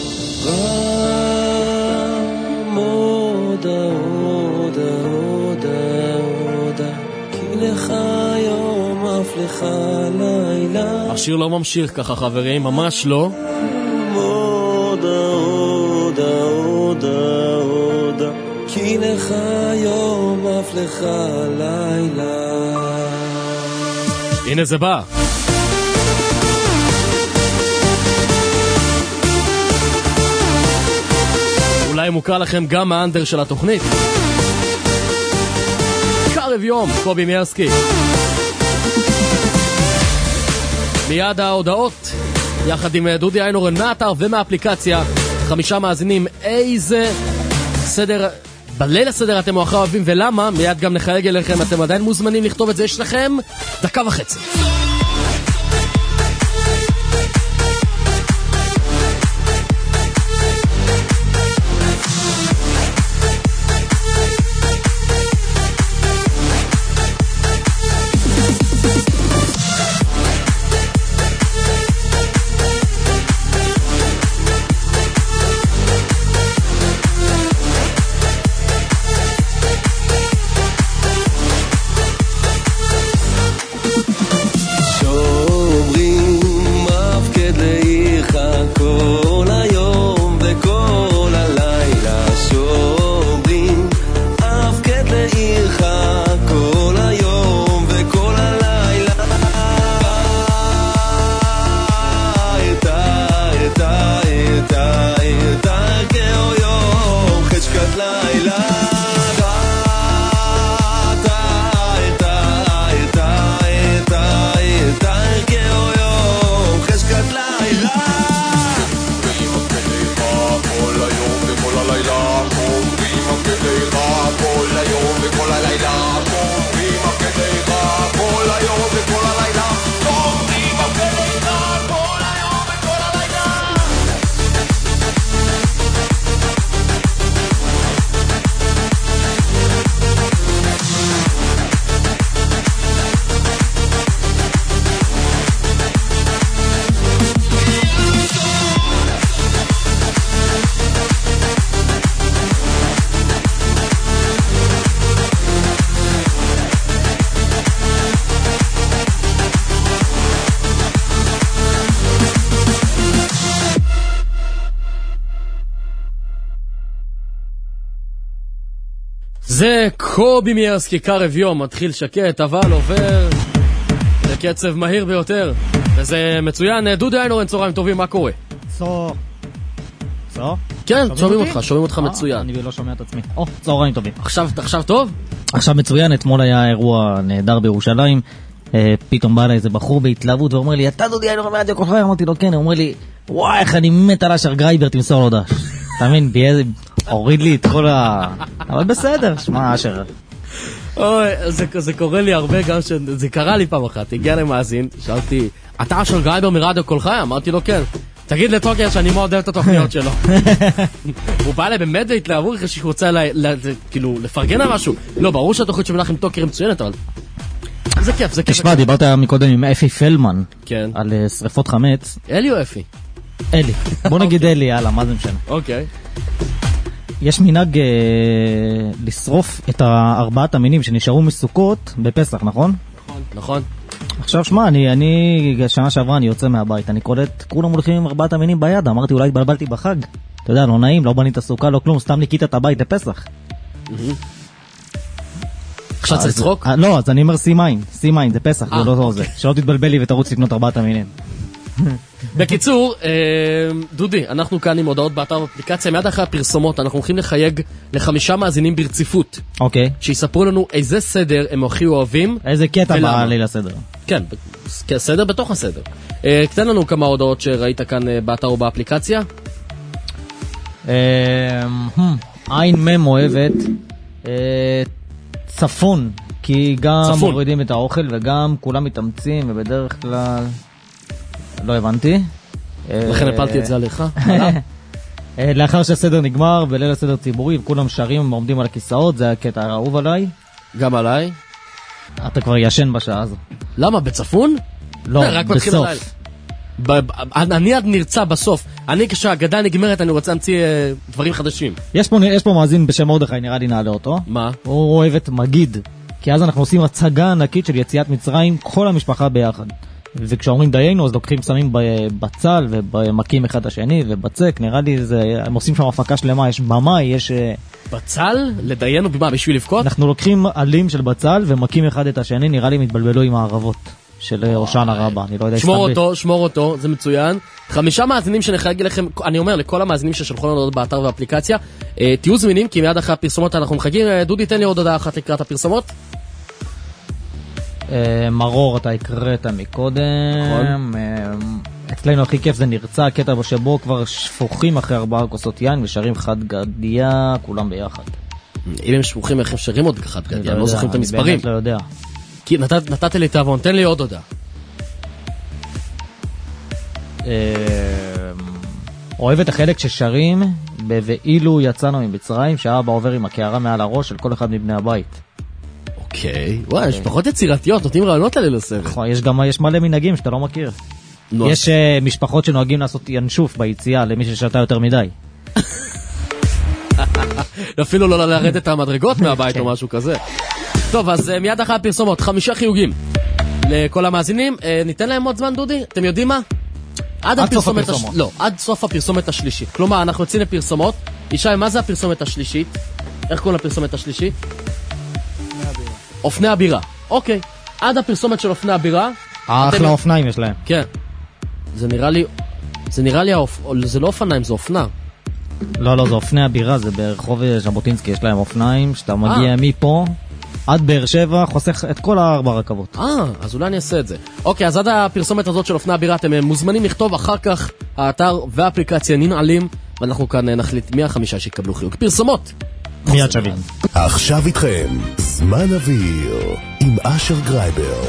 רם עודה עודה עודה עודה, כי לך יום אף לך לילה. השיר לא ממשיך ככה חברים, ממש לא. עודה עודה עודה עודה, כי לך יום אף לך לילה. הנה זה בא. אולי מוכר לכם גם האנדר של התוכנית. קרב יום, קובי מיירסקי. מיד ההודעות, יחד עם דודי איינורן מהאתר ומהאפליקציה. חמישה מאזינים, איזה סדר, בליל הסדר אתם הכי אוהבים ולמה? מיד גם נחייג אליכם, אתם עדיין מוזמנים לכתוב את זה, יש לכם דקה וחצי. זה קובי מירסקי, קרב יום, מתחיל שקט, אבל עובר בקצב מהיר ביותר. וזה מצוין. דודי איינורן, צהריים טובים, מה קורה? צור. צור? כן, שומעים אותך, שומעים אותך מצוין. אני לא שומע את עצמי. או, צהריים טובים. עכשיו טוב? עכשיו מצוין, אתמול היה אירוע נהדר בירושלים. פתאום בא לה איזה בחור בהתלהבות ואומר לי, אתה דודי איינורן מרדיו כל חי? אמרתי לו כן, הוא אומר לי, וואי, איך אני מת על אשר גרייבר, תמסור לו דש. תאמין, הוריד לי את כל ה... אבל בסדר, שמע אשר. אוי, זה, זה קורה לי הרבה גם ש... זה קרה לי פעם אחת, הגיע למאזין, שאלתי, אתה אשר גרייבר מרדיו כל חי? אמרתי לו כן. תגיד לטוקר שאני מאוד אוהב את התוכניות שלו. הוא בא אליי באמת להתלהבות אחרי שהוא רוצה כאילו לפרגן על משהו. לא, ברור שהתוכנית שמלך עם טוקר מצוינת, אבל זה כיף, זה כיף. תשמע, דיברת מקודם עם אפי פלמן על שריפות חמץ. אלי או אפי? אלי. בוא נגיד אלי, יאללה, מה זה משנה? אוקיי. יש מנהג לשרוף את ארבעת המינים שנשארו מסוכות בפסח, נכון? נכון. נכון. עכשיו שמע, אני, אני, שנה שעברה אני יוצא מהבית, אני קולט, כולם הולכים עם ארבעת המינים ביד, אמרתי אולי התבלבלתי בחג, אתה יודע, לא נעים, לא בנית סוכה, לא כלום, סתם ניקית את הבית לפסח. עכשיו צריך לצחוק? לא, אז אני אומר סי מיין, סי מיין, זה פסח, זה לא זה, שלא תתבלבל לי ותרוץ לקנות ארבעת המינים. בקיצור, דודי, אנחנו כאן עם הודעות באתר ואפליקציה, מיד אחרי הפרסומות אנחנו הולכים לחייג לחמישה מאזינים ברציפות. אוקיי. שיספרו לנו איזה סדר הם הכי אוהבים. איזה קטע בא לי לסדר. כן, סדר בתוך הסדר. תן לנו כמה הודעות שראית כאן באתר או באפליקציה. עין מם אוהבת צפון, כי גם מורידים את האוכל וגם כולם מתאמצים ובדרך כלל... לא הבנתי. לכן הפלתי את זה עליך. לאחר שהסדר נגמר בליל הסדר ציבורי וכולם שרים ועומדים על הכיסאות, זה הקטע האהוב עליי. גם עליי. אתה כבר ישן בשעה הזו. למה? בצפון? לא, בסוף. אני עד נרצה בסוף. אני כשהגדה נגמרת אני רוצה להמציא דברים חדשים. יש פה מאזין בשם מרדכי, נראה לי נעלה אותו. מה? הוא אוהב את מגיד, כי אז אנחנו עושים הצגה ענקית של יציאת מצרים, כל המשפחה ביחד. וכשאומרים דיינו אז לוקחים שמים בצל ומקים אחד השני ובצק, נראה לי זה, הם עושים שם הפקה שלמה, יש במה, יש... בצל? לדיינו במה? בשביל לבכות? אנחנו לוקחים עלים של בצל ומקים אחד את השני, נראה לי מתבלבלו עם הערבות של הושענא רבה, אני לא יודע... שמור אותו, שמור אותו, זה מצוין. חמישה מאזינים שנחייג לכם, אני אומר לכל המאזינים ששלחו לנו באתר ואפליקציה, תהיו זמינים כי מיד אחרי הפרסומות אנחנו מחייגים. דודי, תן לי עוד הודעה אחת לקראת הפרסומות. מרור אתה הקראת מקודם. אצלנו הכי כיף זה נרצה, הקטע שבו כבר שפוכים אחרי ארבעה כוסות יין ושרים חד גדיה, כולם ביחד. אם הם שפוכים איך הם שרים עוד חד גדיה, לא זוכרים את המספרים. אני באמת לא יודע. כי נתת לי תאבון, תן לי עוד הודעה. אוהב את החלק ששרים ואילו יצאנו מבצרים, שהאבא עובר עם הקערה מעל הראש של כל אחד מבני הבית. אוקיי, וואי, יש פחות יצירתיות, נותנים רעיונות עלי לסרט. נכון, יש גם, יש מלא מנהגים שאתה לא מכיר. יש משפחות שנוהגים לעשות ינשוף ביציאה למי ששתה יותר מדי. אפילו לא לרדת את המדרגות מהבית או משהו כזה. טוב, אז מיד אחרי הפרסומות, חמישה חיוגים לכל המאזינים. ניתן להם עוד זמן, דודי? אתם יודעים מה? עד הפרסומת הש... לא, עד סוף הפרסומת השלישית. כלומר, אנחנו יוצאים לפרסומות. ישי, מה זה הפרסומת השלישית? איך קוראים לפרסומת השלישית? אופני הבירה. אוקיי. עד הפרסומת של אופני הבירה. אחלה אופניים יש להם. כן. זה נראה לי... זה נראה לי... זה לא אופניים, זה אופנה. לא, לא, זה אופני הבירה. זה ברחוב ז'בוטינסקי. יש להם אופניים שאתה מגיע מפה עד באר שבע, חוסך את כל הארבע רכבות. אה, אז אולי אני אעשה את זה. אוקיי, אז עד הפרסומת הזאת של אופני הבירה אתם מוזמנים לכתוב, אחר כך האתר והאפליקציה ננעלים, ואנחנו כאן נחליט מי החמישה שיקבלו חיוג. פרסומות! מיד שווים. עכשיו איתכם, זמן אוויר, עם אשר גרייבר.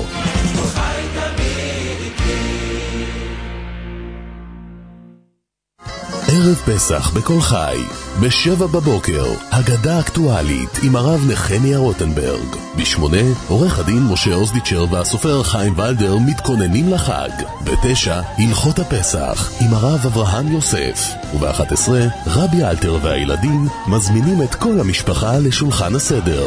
ערב פסח בכל חי, בשבע בבוקר, הגדה אקטואלית עם הרב נחמיה רוטנברג. בשמונה, עורך הדין משה אוזדיצ'ר והסופר חיים ולדר מתכוננים לחג. בתשע, הלכות הפסח עם הרב אברהם יוסף. ובאחת עשרה, רבי אלתר והילדים מזמינים את כל המשפחה לשולחן הסדר.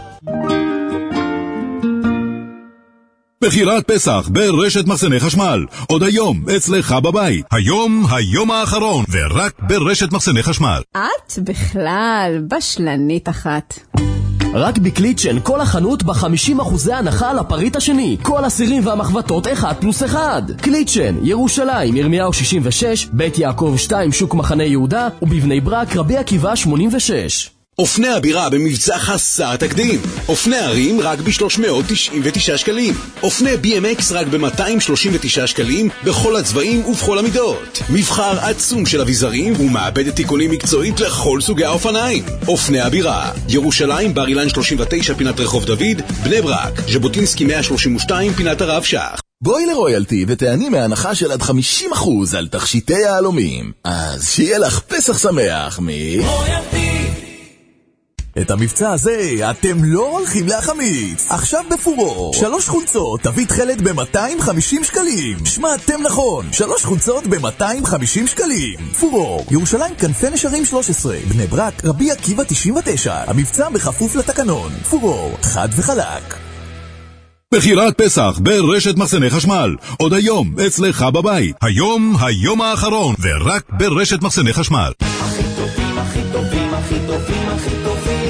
בחירת פסח ברשת מחסני חשמל. עוד היום אצלך בבית. היום, היום האחרון, ורק ברשת מחסני חשמל. את בכלל בשלנית אחת. רק בקליצ'ן כל החנות ב-חמישים אחוזי הנחה על הפריט השני. כל הסירים והמחבטות אחד פלוס אחד. קליצ'ן, ירושלים, ירמיהו שישים ושש, בית יעקב שתיים, שוק מחנה יהודה, ובבני ברק רבי עקיבא שמונים ושש. אופני הבירה במבצע חסר תקדים. אופני הרים רק ב-שלוש מאות תשעים ותשעה שקלים. אופני בי אם אקס רק ב-מאתיים שלושים ותשעה שקלים בכל הצבעים ובכל המידות. מבחר עצום של אביזרים ומעבדת תיקונים מקצועית לכל סוגי האופניים. אופני הבירה, ירושלים, בר אילן שלושים ותשע, פינת רחוב דוד, בני ברק, ז'בוטינסקי מאה שלושים ושתיים, פינת הרב שך. בואי לרויאלטי ותעני מהנחה של עד חמישים אחוז על תכשיטי יהלומים. אז שיהיה לך פסח שמח מ... רויאלטי. את המבצע הזה אתם לא הולכים להחמיץ. עכשיו בפורור, שלוש חולצות תווית חלד ב-מאתיים וחמישים שקלים. שמעתם נכון, שלוש חולצות ב-מאתיים וחמישים שקלים. פורור, ירושלים כנפי נשרים שלוש עשרה, בני ברק רבי עקיבא תשעים ותשע. המבצע בכפוף לתקנון. פורור, חד וחלק. בחירת פסח ברשת מחסני חשמל. עוד היום אצלך בבית. היום היום האחרון ורק ברשת מחסני חשמל. הכי טובים, הכי טובים, הכי טובים, הכי טובים.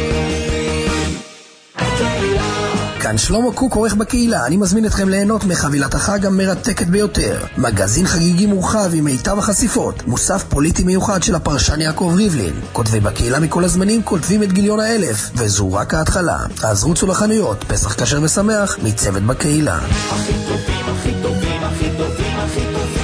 כאן שלמה קוק עורך בקהילה. אני מזמין אתכם ליהנות מחבילת החג המרתקת ביותר. מגזין חגיגי מורחב עם מיטב החשיפות. מוסף פוליטי מיוחד של הפרשן יעקב ריבלין. כותבי בקהילה מכל הזמנים כותבים את גיליון האלף. וזו רק ההתחלה. אז רוצו לחנויות. פסח כשר ושמח מצוות בקהילה. הכי טובים, הכי טובים, הכי טובים, הכי טובים.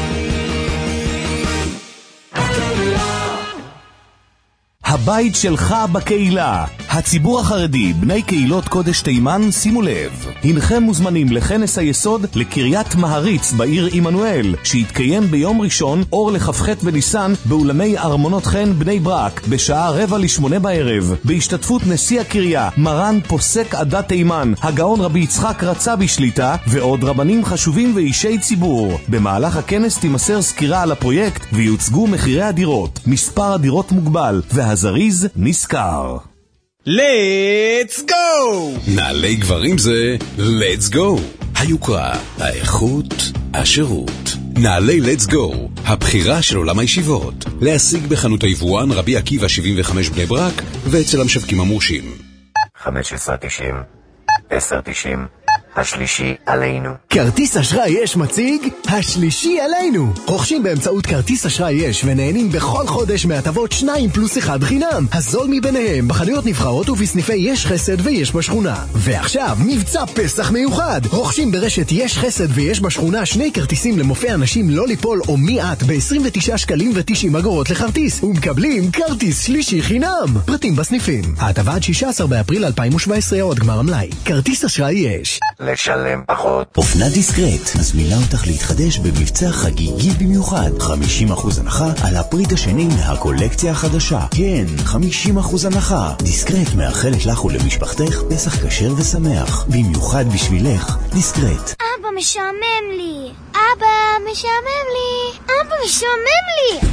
הבית שלך בקהילה. הציבור החרדי, בני קהילות קודש תימן, שימו לב. הנכם מוזמנים לכנס היסוד לקריית מהריץ בעיר עמנואל, שיתקיים ביום ראשון, אור לכ"ח בניסן, באולמי ארמונות חן בני ברק, בשעה רבע לשמונה בערב, בהשתתפות נשיא הקריה, מרן פוסק עדת תימן, הגאון רבי יצחק רצה בשליטה, ועוד רבנים חשובים ואישי ציבור. במהלך הכנס תימסר סקירה על הפרויקט, ויוצגו מחירי הדירות. מספר הדירות מוגבל, והזריז נזכר. Let's go! נעלי גברים זה Let's go. היוקרה, האיכות, השירות. נעלי Let's go, הבחירה של עולם הישיבות. להשיג בחנות היבואן רבי עקיבא שבעים וחמש בני ברק ואצל המשווקים המורשים. חמש עשרה תשעים, עשר תשעים, השלישי עלינו. כרטיס אשראי יש מציג, השלישי עלינו. רוכשים באמצעות כרטיס אשראי יש ונהנים בכל חודש מהטבות שניים פלוס אחד חינם. הזול מביניהם בחנויות נבחרות ובסניפי יש חסד ויש בשכונה. ועכשיו מבצע פסח מיוחד. רוכשים ברשת יש חסד ויש בשכונה שני כרטיסים למופעי אנשים לא ליפול או מיעט ב-עשרים ותשעה שקלים ותשעים אגורות לכרטיס. ומקבלים כרטיס שלישי חינם. פרטים בסניפים. ההטבה עד שישה עשר באפריל אלפיים שבע עשרה עוד גמר המלאי. כרטיס אשראי יש. לשלם פחות. אופנה דיסקרט מזמינה אותך להתחדש במבצע חגיגי במיוחד. חמישים אחוז הנחה על הפריט השני מהקולקציה החדשה. כן, חמישים אחוז הנחה. דיסקרט מאחלת לך ולמשפחתך פסח כשר ושמח. במיוחד בשבילך, דיסקרט. אבא משעמם לי. אבא משעמם לי. אבא משעמם לי.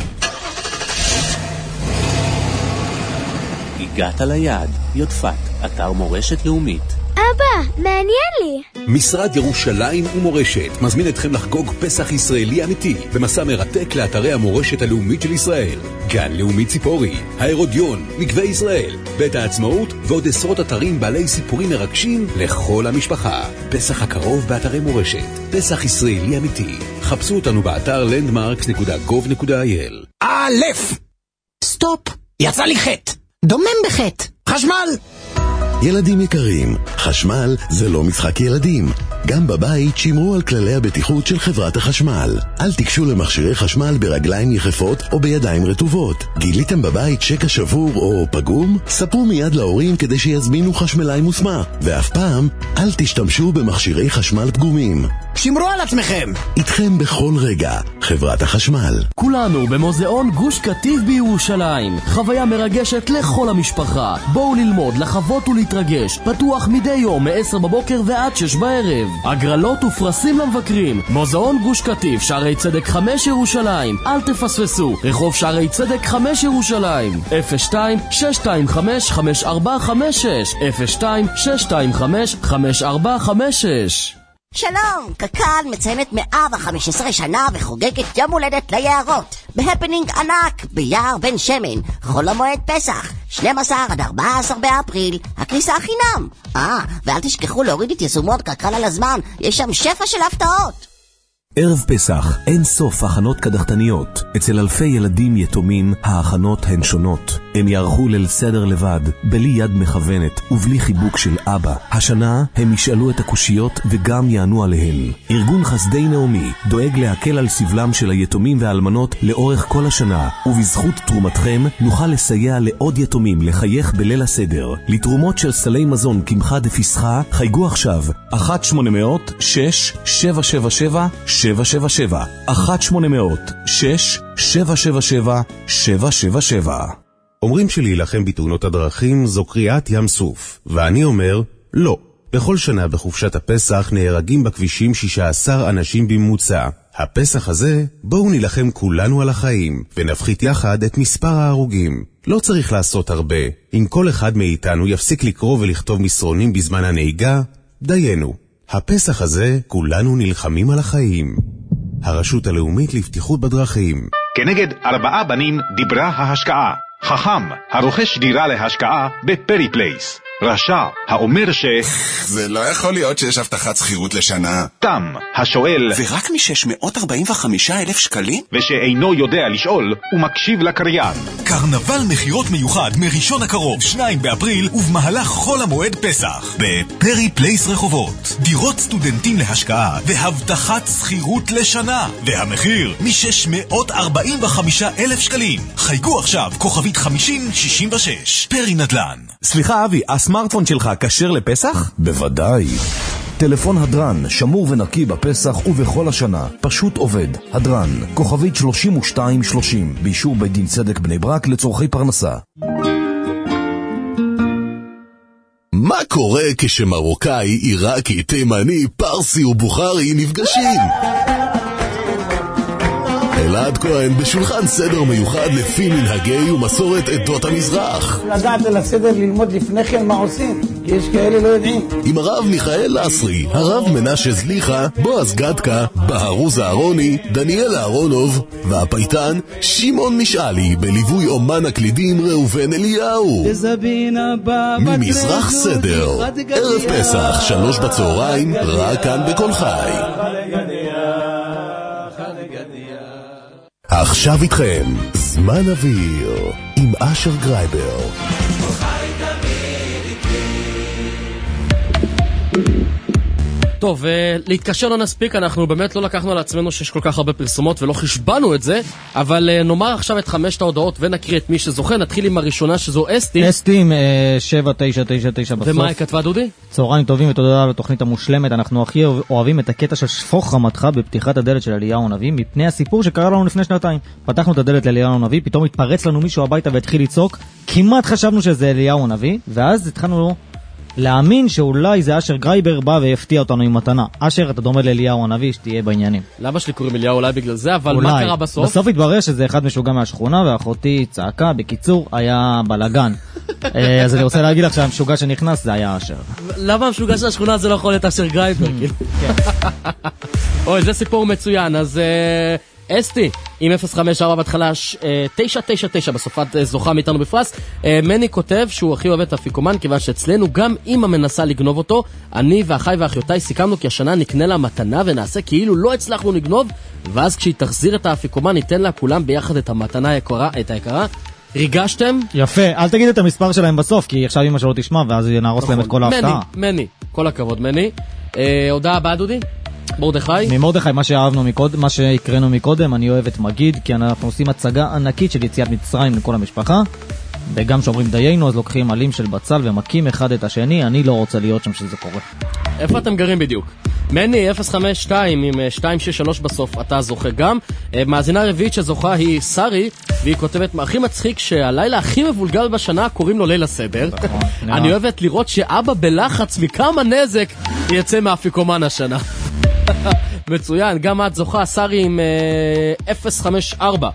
הגעת ליעד. יודפת, אתר מורשת לאומית. אבא, מעניין לי. משרד ירושלים ומורשת מזמין אתכם לחגוג פסח ישראלי אמיתי במסע מרתק לאתרי המורשת הלאומית של ישראל. גן לאומי ציפורי, ההרודיון, מקווה ישראל, בית העצמאות ועוד עשרות אתרים בעלי סיפורים מרגשים לכל המשפחה. פסח הקרוב באתרי מורשת. פסח ישראלי אמיתי. חפשו אותנו באתר לנדמרקס נקודה גוב נקודה איי אל. א' סטופ, יצא לי חטא. דומם בחטא. חשמל. ילדים יקרים, חשמל זה לא משחק ילדים. גם בבית שימרו על כללי הבטיחות של חברת החשמל. אל תיגשו למכשירי חשמל ברגליים יחפות או בידיים רטובות. גיליתם בבית שקע שבור או פגום? ספרו מיד להורים כדי שיזמינו חשמלאי מוסמך. ואף פעם, אל תשתמשו במכשירי חשמל פגומים. שמרו על עצמכם. איתכם בכל רגע, חברת החשמל. כולנו במוזיאון גוש קטיף בירושלים. חוויה מרגשת לכל המשפחה. בואו ללמוד, לחוות ולהתרגש. פתוח מדי יום מ-עשר בבוקר ועד שש בערב. הגרלות ופרסים למבקרים. מוזיאון גוש קטיף, שערי צדק חמש ירושלים. אל תפספסו. רחוב שערי צדק חמש ירושלים. אפס שתיים שש שתיים חמש חמש ארבע חמש שש אפס שתיים שש שתיים חמש חמש ארבע חמש שש. שלום, קק"ל מציינת מאה וחמש עשרה שנה וחוגגת יום הולדת ליערות בהפנינג ענק ביער בן שמן, חול המועד פסח, שנים עשר עד ארבעה עשר באפריל, הכניסה חינם. אה, ואל תשכחו להוריד את יישומון קק"ל על הזמן, יש שם שפע של הפתעות. ערב פסח, אין סוף הכנות קדחתניות. אצל אלפי ילדים יתומים, ההכנות הן שונות. הם יערכו ליל סדר לבד, בלי יד מכוונת ובלי חיבוק של אבא. השנה הם ישאלו את הקושיות וגם יענו עליהן. ארגון חסדי נעמי דואג להקל על סבלם של היתומים והאלמנות לאורך כל השנה, ובזכות תרומתכם נוכל לסייע לעוד יתומים לחייך בליל הסדר. לתרומות של סלי מזון קמחה דפסחה, חייגו עכשיו אחת שמונה אפס אפס שש שבע שבע שבע שבע שבע שבע אחת שמונה אפס אפס שש שבע שבע שבע שבע שבע שבע. אומרים שלהילחם בתאונות הדרכים זו קריאת ים סוף, ואני אומר לא. בכל שנה בחופשת הפסח נהרגים בכבישים שישה עשר אנשים בממוצע. הפסח הזה בואו נילחם כולנו על החיים ונפחית יחד את מספר ההרוגים. לא צריך לעשות הרבה. אם כל אחד מאיתנו יפסיק לקרוא ולכתוב מסרונים בזמן הנהיגה, דיינו. הפסח הזה כולנו נלחמים על החיים. הרשות הלאומית לבטיחות בדרכים. כנגד ארבעה בנים דיברה ההשקעה. חכם, הרוכש דירה להשקעה בפרי פלייס. רשע, האומר ש... זה לא יכול להיות שיש הבטחת שכירות לשנה. תם, השואל... ורק מ-שש מאות ארבעים וחמישה אלף שקלים? ושאינו יודע לשאול, הוא מקשיב לקריין. קרנבל מחירות מיוחד מראשון הקרוב, שניים באפריל, ובמהלך חול המועד פסח. בפרי פלייס רחובות. דירות סטודנטים להשקעה, והבטחת שכירות לשנה. והמחיר מ-שש מאות ארבעים וחמישה אלף שקלים. חייגו עכשיו, כוכבית חמישים שישים ושש. פרי נדל"ן. סליחה אבי, הסמארטפון שלך כשר לפסח? בוודאי. טלפון הדרן, שמור ונקי בפסח ובכל השנה. פשוט עובד. הדרן, כוכבית שלושים ושתיים שלושים, באישור בית דין צדק בני ברק לצורכי פרנסה. מה קורה כשמרוקאי, עיראקי, תימני, פרסי ובוכרי נפגשים? אלעד כהן בשולחן סדר מיוחד לפי מנהגי ומסורת עדות המזרח. לדעת על הסדר ללמוד לפני כן מה עושים, כי יש כאלה לא יודעים. עם הרב מיכאל לסרי, הרב מנשה זליחה, בועז גדקה, בהרוז אהרוני, דניאל אהרונוב והפייטן שמעון משאלי בליווי אומן הקלידים ראובן אליהו. ממזרח סדר, ערב פסח, שלוש בצהריים, רק כאן בכל חי. עכשיו איתכם, זמן אוויר, עם אשר גרייבר. טוב, להתקשר לא נספיק, אנחנו באמת לא לקחנו על עצמנו שיש כל כך הרבה פרסומות ולא חשבנו את זה, אבל נאמר עכשיו את חמשת ההודעות ונקריא את מי שזוכה. נתחיל עם הראשונה שזו אסתי. אסתי עם שבע תשע תשע תשע בסוף. ומה היא כתבה, דודי? צהריים טובים ותודה על התוכנית המושלמת. אנחנו הכי אוהבים את הקטע של שפוך רמתך בפתיחת הדלת של אליהו הנביא, מפני הסיפור שקרה לנו לפני שנתיים. פתחנו את הדלת לאליהו הנביא, פתאום התפרץ לנו מישהו הביתה והתחיל לצעוק, כמעט חשבנו שזה אליהו הנביא, ואז התחלנו להאמין שאולי זה אשר גרייבר בא והפתיע אותנו עם מתנה. אשר, אתה דומה לאליהו הנביא, שתהיה בעניינים. למה שלי קוראים אליהו אולי בגלל זה, אבל אולי. מה קרה בסוף? בסוף התברר שזה אחד משוגע מהשכונה, ואחותי צעקה. בקיצור, היה בלגן. אז אני רוצה להגיד לך שהמשוגע שנכנס זה היה אשר. למה המשוגע של השכונה זה לא יכול להיות אשר גרייבר? אוי, זה סיפור מצוין. אז אסתי, עם אפס חמש ארבע בהתחלה תשע תשע תשע בסופת זוכה מאיתנו בפרס. מני כותב שהוא הכי אוהב את אפיקומן, כיוון שאצלנו גם אמא מנסה לגנוב אותו. אני ואחיי ואחיותיי סיכמנו כי השנה נקנה לה מתנה ונעשה כאילו לא הצלחנו לגנוב, ואז כשהיא תחזיר את האפיקומן ניתן לה כולם ביחד את המתנה היקרה, את היקרה. ריגשתם? יפה, אל תגיד את המספר שלהם בסוף, כי עכשיו אמא שלא תשמע ואז נהרוס להם את כל ההפתעה. מני, מני, כל הכבוד מני. הודעה הבאה, דודי? מורדכי? ממורדכי, מה שאהבנו מקודם, מה שהקראנו מקודם, אני אוהב את מגיד, כי אנחנו עושים הצגה ענקית של יציאת מצרים לכל המשפחה, וגם שאומרים דיינו, אז לוקחים עלים של בצל ומקים אחד את השני. אני לא רוצה להיות שם שזה קורה. איפה אתם גרים בדיוק? מני אפס חמש שתיים עם שתיים שש שלוש בסוף, אתה זוכה גם. מאזינה רביעית שזוכה היא שרי, והיא כותבת, הכי מצחיק שהלילה הכי מבולגר בשנה קוראים לו ליל הסדר. אני אוהבת לראות שאבא בלחץ מכמה נזק יצא מאפיקומן השנה. מצוין, גם את זוכה, שרי עם אפס חמש ארבע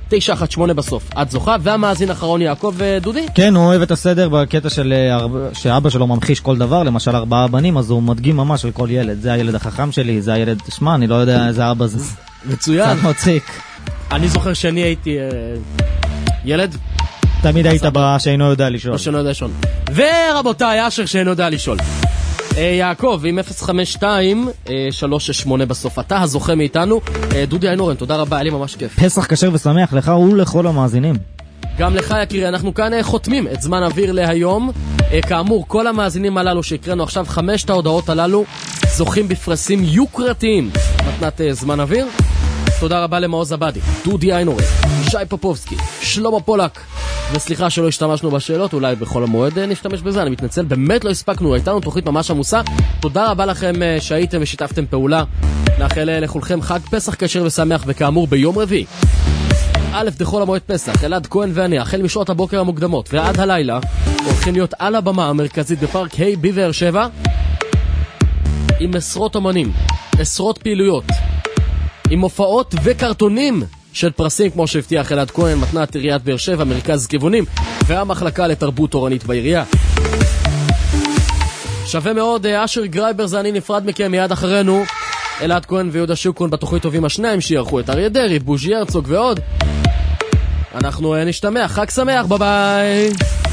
תשע אחת שמונה בסוף. את זוכה, והמאזין האחרון יעקב דודי? כן, הוא אוהב את הסדר בקטע של שאבא שלו ממחיש כל דבר, למשל ארבעה בנים, אז הוא מדגים ממש על כל ילד. זה הילד החכם שלי, זה הילד, שמה, אני לא יודע איזה אבא זה. מצוין. קצת מוציק. אני זוכר שאני הייתי ילד. תמיד היית בא שאינו יודע לשאול. שאינו יודע לשאול. ורבותיי, אשר שאינו יודע לשאול. יעקב, עם אפס חמש שתיים שלוש שש שמונה בסוף. אתה הזוכה מאיתנו. דודי איינורן, תודה רבה, היה לי ממש כיף. פסח כשר ושמח לך ולכל המאזינים. גם לך יקירי, אנחנו כאן חותמים את זמן אוויר להיום. כאמור, כל המאזינים הללו שהקראנו עכשיו, חמשת ההודעות הללו זוכים בפרסים יוקרתיים מתנת זמן אוויר. תודה רבה למעוז עבדי, דודי איינורן, ישי פופובסקי, שלמה פולק, וסליחה שלא השתמשנו בשאלות, אולי בכל המועד נשתמש בזה, אני מתנצל, באמת לא הספקנו, הייתנו תוכנית ממש עמוסה. תודה רבה לכם שהייתם ושיתפתם פעולה. נאחל לכולכם חג פסח כשר ושמח, וכאמור ביום רביעי א' דחול המועד פסח, אלעד כהן ואני, החל משעות הבוקר המוקדמות ועד הלילה, הולכים להיות על הבמה המרכזית בפארק היי בבאר שבע, עם עשרות אומנים, עשרות פעילויות, עם הופעות וקרטונים של פרסים, כמו שהבטיח אלעד כהן, מתנת עיריית באר שבע, מרכז כיוונים, והמחלקה לתרבות תורנית בעירייה. שווה מאוד, אשר גרייבר זה אני, נפרד מכם מיד אחרינו. אלעד כהן ויהודה שוקרון בתוכנית טובים השניים שיערכו את אריה דרעי, בוז'י הרצוג ועוד. אנחנו נשתמע, חג שמח, ביי ביי.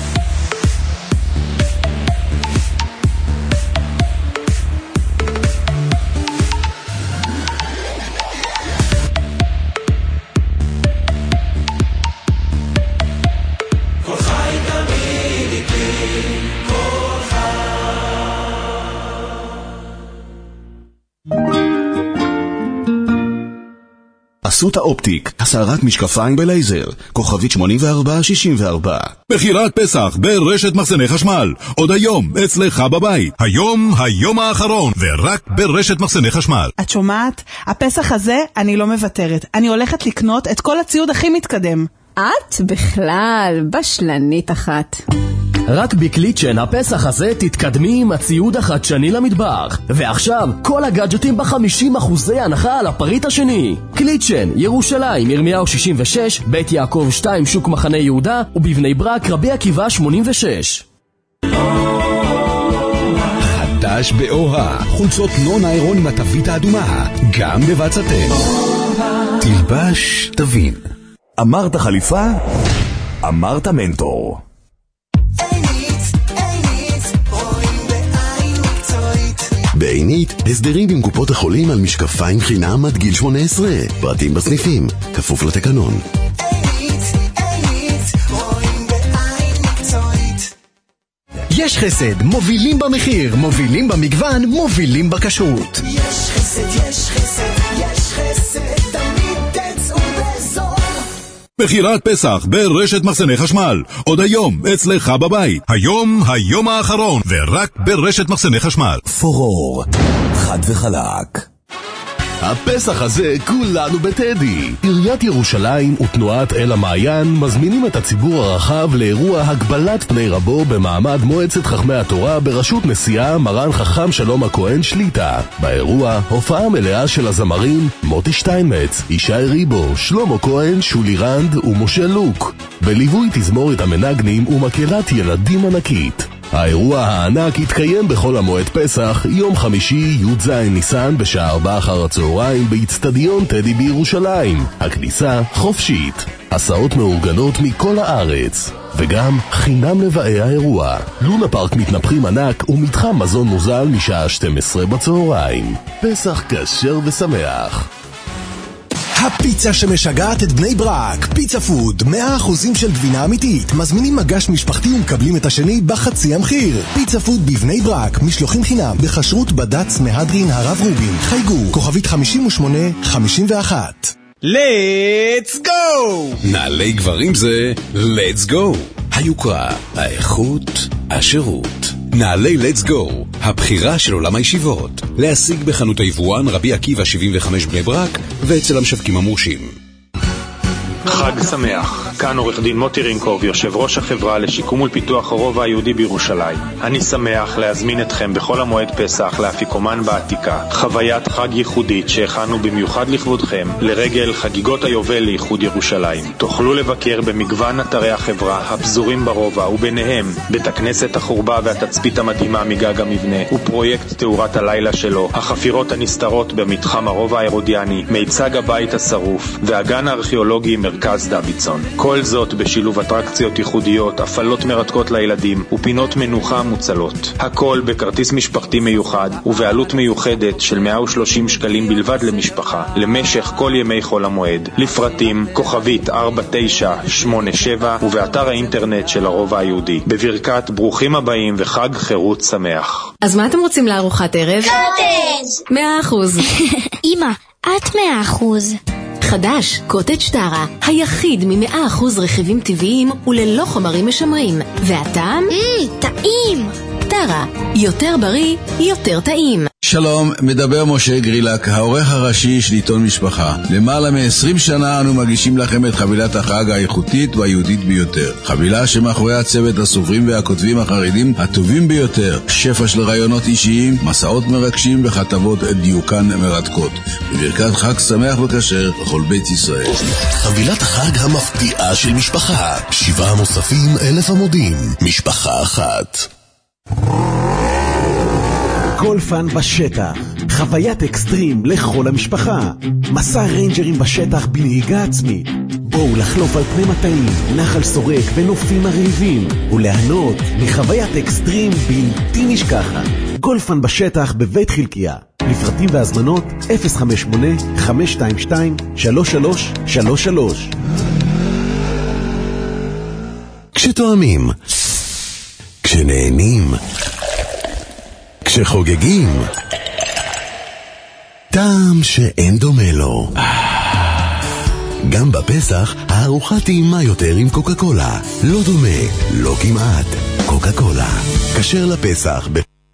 אסותא אופטיק, הסערת משקפיים בלייזר, כוכבית שמונים וארבע שישים וארבע. בחירת פסח ברשת מחסני חשמל, עוד היום אצלך בבית. היום היום האחרון, ורק ברשת מחסני חשמל. את שומעת? הפסח הזה אני לא מוותרת. אני הולכת לקנות את כל הציוד הכי מתקדם. את בכלל בשלנית אחת. רק בקליצ'ן הפסח הזה תתקדמי עם הציוד החדשני למטבח. ועכשיו כל הגאדג'טים ב-חמישים אחוזי הנחה על הפריט השני. קליצ'ן, ירושלים, ירמיהו שישים ושש, בית יעקב שתיים, שוק מחנה יהודה, ובבני ברק רבי עקיבא שמונים ושש. חדש באוהה, חולצות לא ניירון עם התווית האדומה, גם בבצעתם. תלבש תבין. אמרת חליפה? אמרת מנטור. בעינית, הסדרים עם קופות החולים על משקפיים חינם עד גיל שמונה עשרה. פרטים בסניפים, כפוף לתקנון. יש חסד, מובילים במחיר, מובילים במגוון, מובילים בכשרות. יש חסד, יש חסד, יש חסד, תמיד תצאו בזול. בחירת פסח ברשת מחסני חשמל, עוד היום אצלך בבית. היום היום האחרון, ורק ברשת מחסני חשמל. פורור, חד וחלק. הפסח הזה כולנו בטדי. עיריית ירושלים ותנועת אל המעיין מזמינים את הציבור הרחב לאירוע הגבלת פני רבו במעמד מועצת חכמי התורה בראשות נשיאה מרן חכם שלום הכהן שליטה. באירוע הופעה מלאה של הזמרים מוטי שטיינמץ, ישי ריבו, שלמה כהן, שולי רנד ומשה לוק, בליווי תזמורת המנגנים ומקהלת ילדים ענקית. האירוע הענק יתקיים בכל המועד פסח, יום חמישי י"ז ניסן בשעה ארבע אחר הצהריים באצטדיון טדי בירושלים. הכניסה חופשית, הסעות מאורגנות מכל הארץ, וגם חינם לבאי האירוע. לונה פארק מתנפחים ענק ומתחם מזון מוזל משעה שתים עשרה בצהריים. פסח כשר ושמח. הפיצה שמשגעת את בני ברק, פיצה פוד, מאה אחוזים של גבינה אמיתית. מזמינים מגש משפחתי ומקבלים את השני בחצי המחיר. פיצה פוד בבני ברק, משלוחים חינם, בחשרות בד"ץ מהדרין הרב רובין. חייגו, כוכבית חמישים ושמונה חמישים ואחת. Let's go! נעלי גברים זה Let's go. היוקרה, האיכות, השירות. נעלי Let's go, הבחירה של עולם הישיבות. להשיג בחנות היבואן רבי עקיבא שבעים וחמש בני ברק ואצל המשווקים המורשים. חג שמח. כאן עורך דין מוטי רינקוב, יושב ראש החברה לשיקום ולפיתוח הרובע היהודי בירושלים. אני שמח להזמין אתכם בחול המועד פסח לאפיקומן בעתיקה, חוויית חג ייחודית שהכנו במיוחד לכבודכם לרגל חגיגות היובל לאיחוד ירושלים. תוכלו לבקר במגוון אתרי החברה הפזורים ברובע, וביניהם בית הכנסת החורבה והתצפית המדהימה מגג המבנה ופרויקט תאורת הלילה שלו, החפירות הנסתרות במתחם הרובע ההרודיאני, מיצג הבית השרוף והגן הארכיאולוגי מרכז דוידסון. כל זאת בשילוב אטרקציות ייחודיות, הפעלות מרתקות לילדים ופינות מנוחה מוצלות. הכל בכרטיס משפחתי מיוחד ובעלות מיוחדת של מאה ושלושים שקלים בלבד למשפחה למשך כל ימי חול המועד. לפרטים כוכבית ארבע תשע שמונה שבע ובאתר האינטרנט של הרובע היהודי. בברכת ברוכים הבאים וחג חירות שמח. אז מה אתם רוצים לארוחת ערב? קוטג' מאה אחוז. אמא, את מאה אחוז. חדש, קוטג' טרה, היחיד מ-מאה אחוז רכיבים טבעיים וללא חומרים משמרים. והטעם? מmm, טעים. טרה, יותר בריא, יותר טעים. שלום, מדבר משה גרילק, העורך הראשי של עיתון משפחה. למעלה מ-עשרים שנה אנו מגישים לכם את חבילת החג האיכותית והיהודית ביותר. חבילה שמאחורי הצוות הסופרים והכותבים החרדים הטובים ביותר. שפע של רעיונות אישיים, מסעות מרגשים וכתבות דיוקן מרתקות. בברכת חג שמח וכשר לכל בית ישראל. חבילת החג המפתיעה של משפחה. שבעה מוספים, אלף עמודים. משפחה אחת. גולפן בשטח, חוויית אקסטרים לכל המשפחה, מסע ריינג'רים בשטח בנהיגה עצמית. בואו לחלוף על פני מטעים, נחל סורק ונופים מרהיבים, ולהנות מחוויית אקסטרים בלתי נשכחת. גולפן בשטח בבית חלקיה. לפרטים והזמנות אפס חמש שמונה חמש שתיים שתיים שלוש שלוש שלוש שלוש. כשתואמים, כשנהנים, כשחוגגים, טעם שאין דומה לו. גם בפסח הארוחה טעימה יותר עם קוקה קולה. לא דומה, לא כמעט. קוקה קולה, כשר לפסח.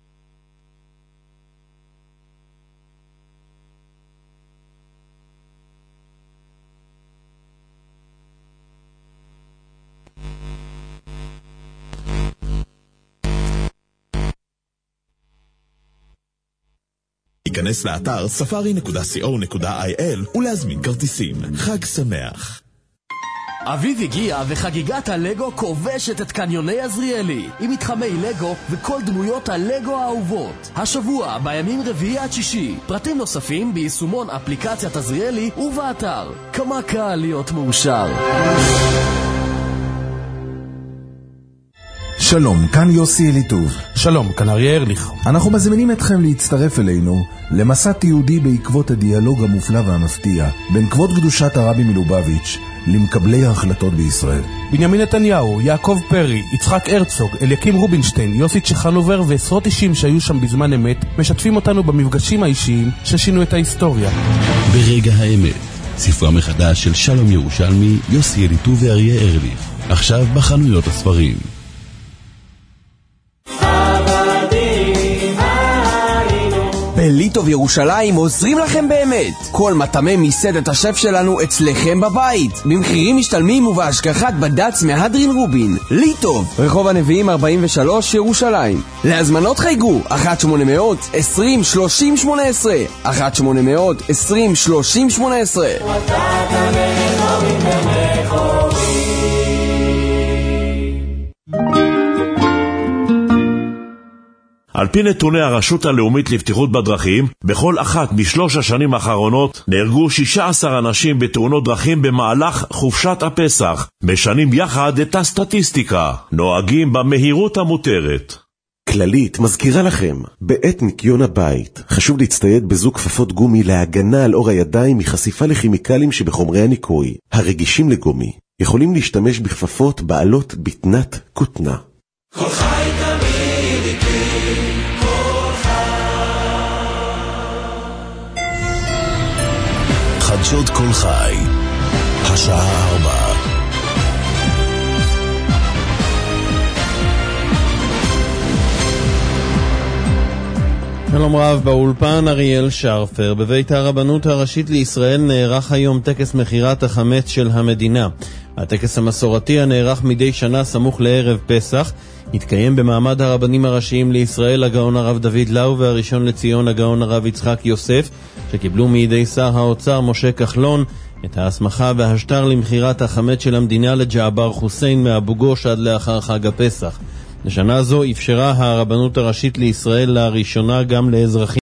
להיכנס לאתר ספארי נקודה סי או נקודה איי אל ולהזמין כרטיסים. חג שמח. אביב הגיע וחגיגת הלגו כובשת את קניוני עזריאלי עם מתחמי לגו וכל דמויות הלגו האהובות. השבוע בימים רביעי עד שישי, פרטים נוספים ביישומון אפליקציית עזריאלי ובאתר. כמה קל להיות מאושר. שלום, כאן יוסי אליטוב. שלום, כאן אריה ארליך. אנחנו מזמינים אתכם להצטרף אלינו למסע תיעודי בעקבות הדיאלוג המופלא והמפתיע בין כבוד קדושת הרבי מלובביץ' למקבלי ההחלטות בישראל. בנימין נתניהו, יעקב פרי, יצחק הרצוג, אליקים רובינשטיין, יוסי צ'חנובר ועשרות אישים שהיו שם בזמן אמת משתפים אותנו במפגשים האישיים ששינו את ההיסטוריה. ברגע האמת, ספרה מחדש של שלום ירושלמי, יוסי אליטוב ואריה ארליך. עכשיו בחנויות הספרים. בליטוב ירושלים עוזרים לכם באמת. כל מטעמי מסעדת השף שלנו אצלכם בבית, במחירים משתלמים ובהשגחת בד"ץ מהדרין רובין. ליטוב, רחוב הנביאים ארבעים ושלוש, ירושלים. להזמנות חייגו אחת שמונה מאות עשרים שלושים שמונה עשרה אחת שמונה מאות עשרים שלושים שמונה עשרה. על פי נתוני הרשות הלאומית לבטיחות בדרכים, בכל אחת משלוש השנים האחרונות נהרגו שישה עשר אנשים בתאונות דרכים במהלך חופשת הפסח. משנים יחד את הסטטיסטיקה, נוהגים במהירות המותרת. כללית מזכירה לכם, בעת ניקיון הבית חשוב להצטייד בזוג כפפות גומי להגנה על אור הידיים מחשיפה לכימיקלים שבחומרי הניקוי. הרגישים לגומי יכולים להשתמש בכפפות בעלות בטנת כותנה. כל חי תמיד איתי, כל חי. חדשות כל חי, השעה ארבע. שלום רב, באולפן אריאל שרפר. בבית הרבנות הראשית לישראל נערך היום טקס מחירת החמץ של המדינה. הטקס המסורתי הנערך מדי שנה סמוך לערב פסח התקיים במעמד הרבנים הראשיים לישראל הגאון הרב דוד לאו והראשון לציון הגאון הרב יצחק יוסף, שקיבלו מידי שר האוצר משה כחלון את ההסמכה והשטר למחירת החמץ של המדינה לג'עבר חוסיין מאבו גוש עד לאחר חג הפסח. לשנה זו אפשרה הרבנות הראשית לישראל לראשונה גם לאזרחים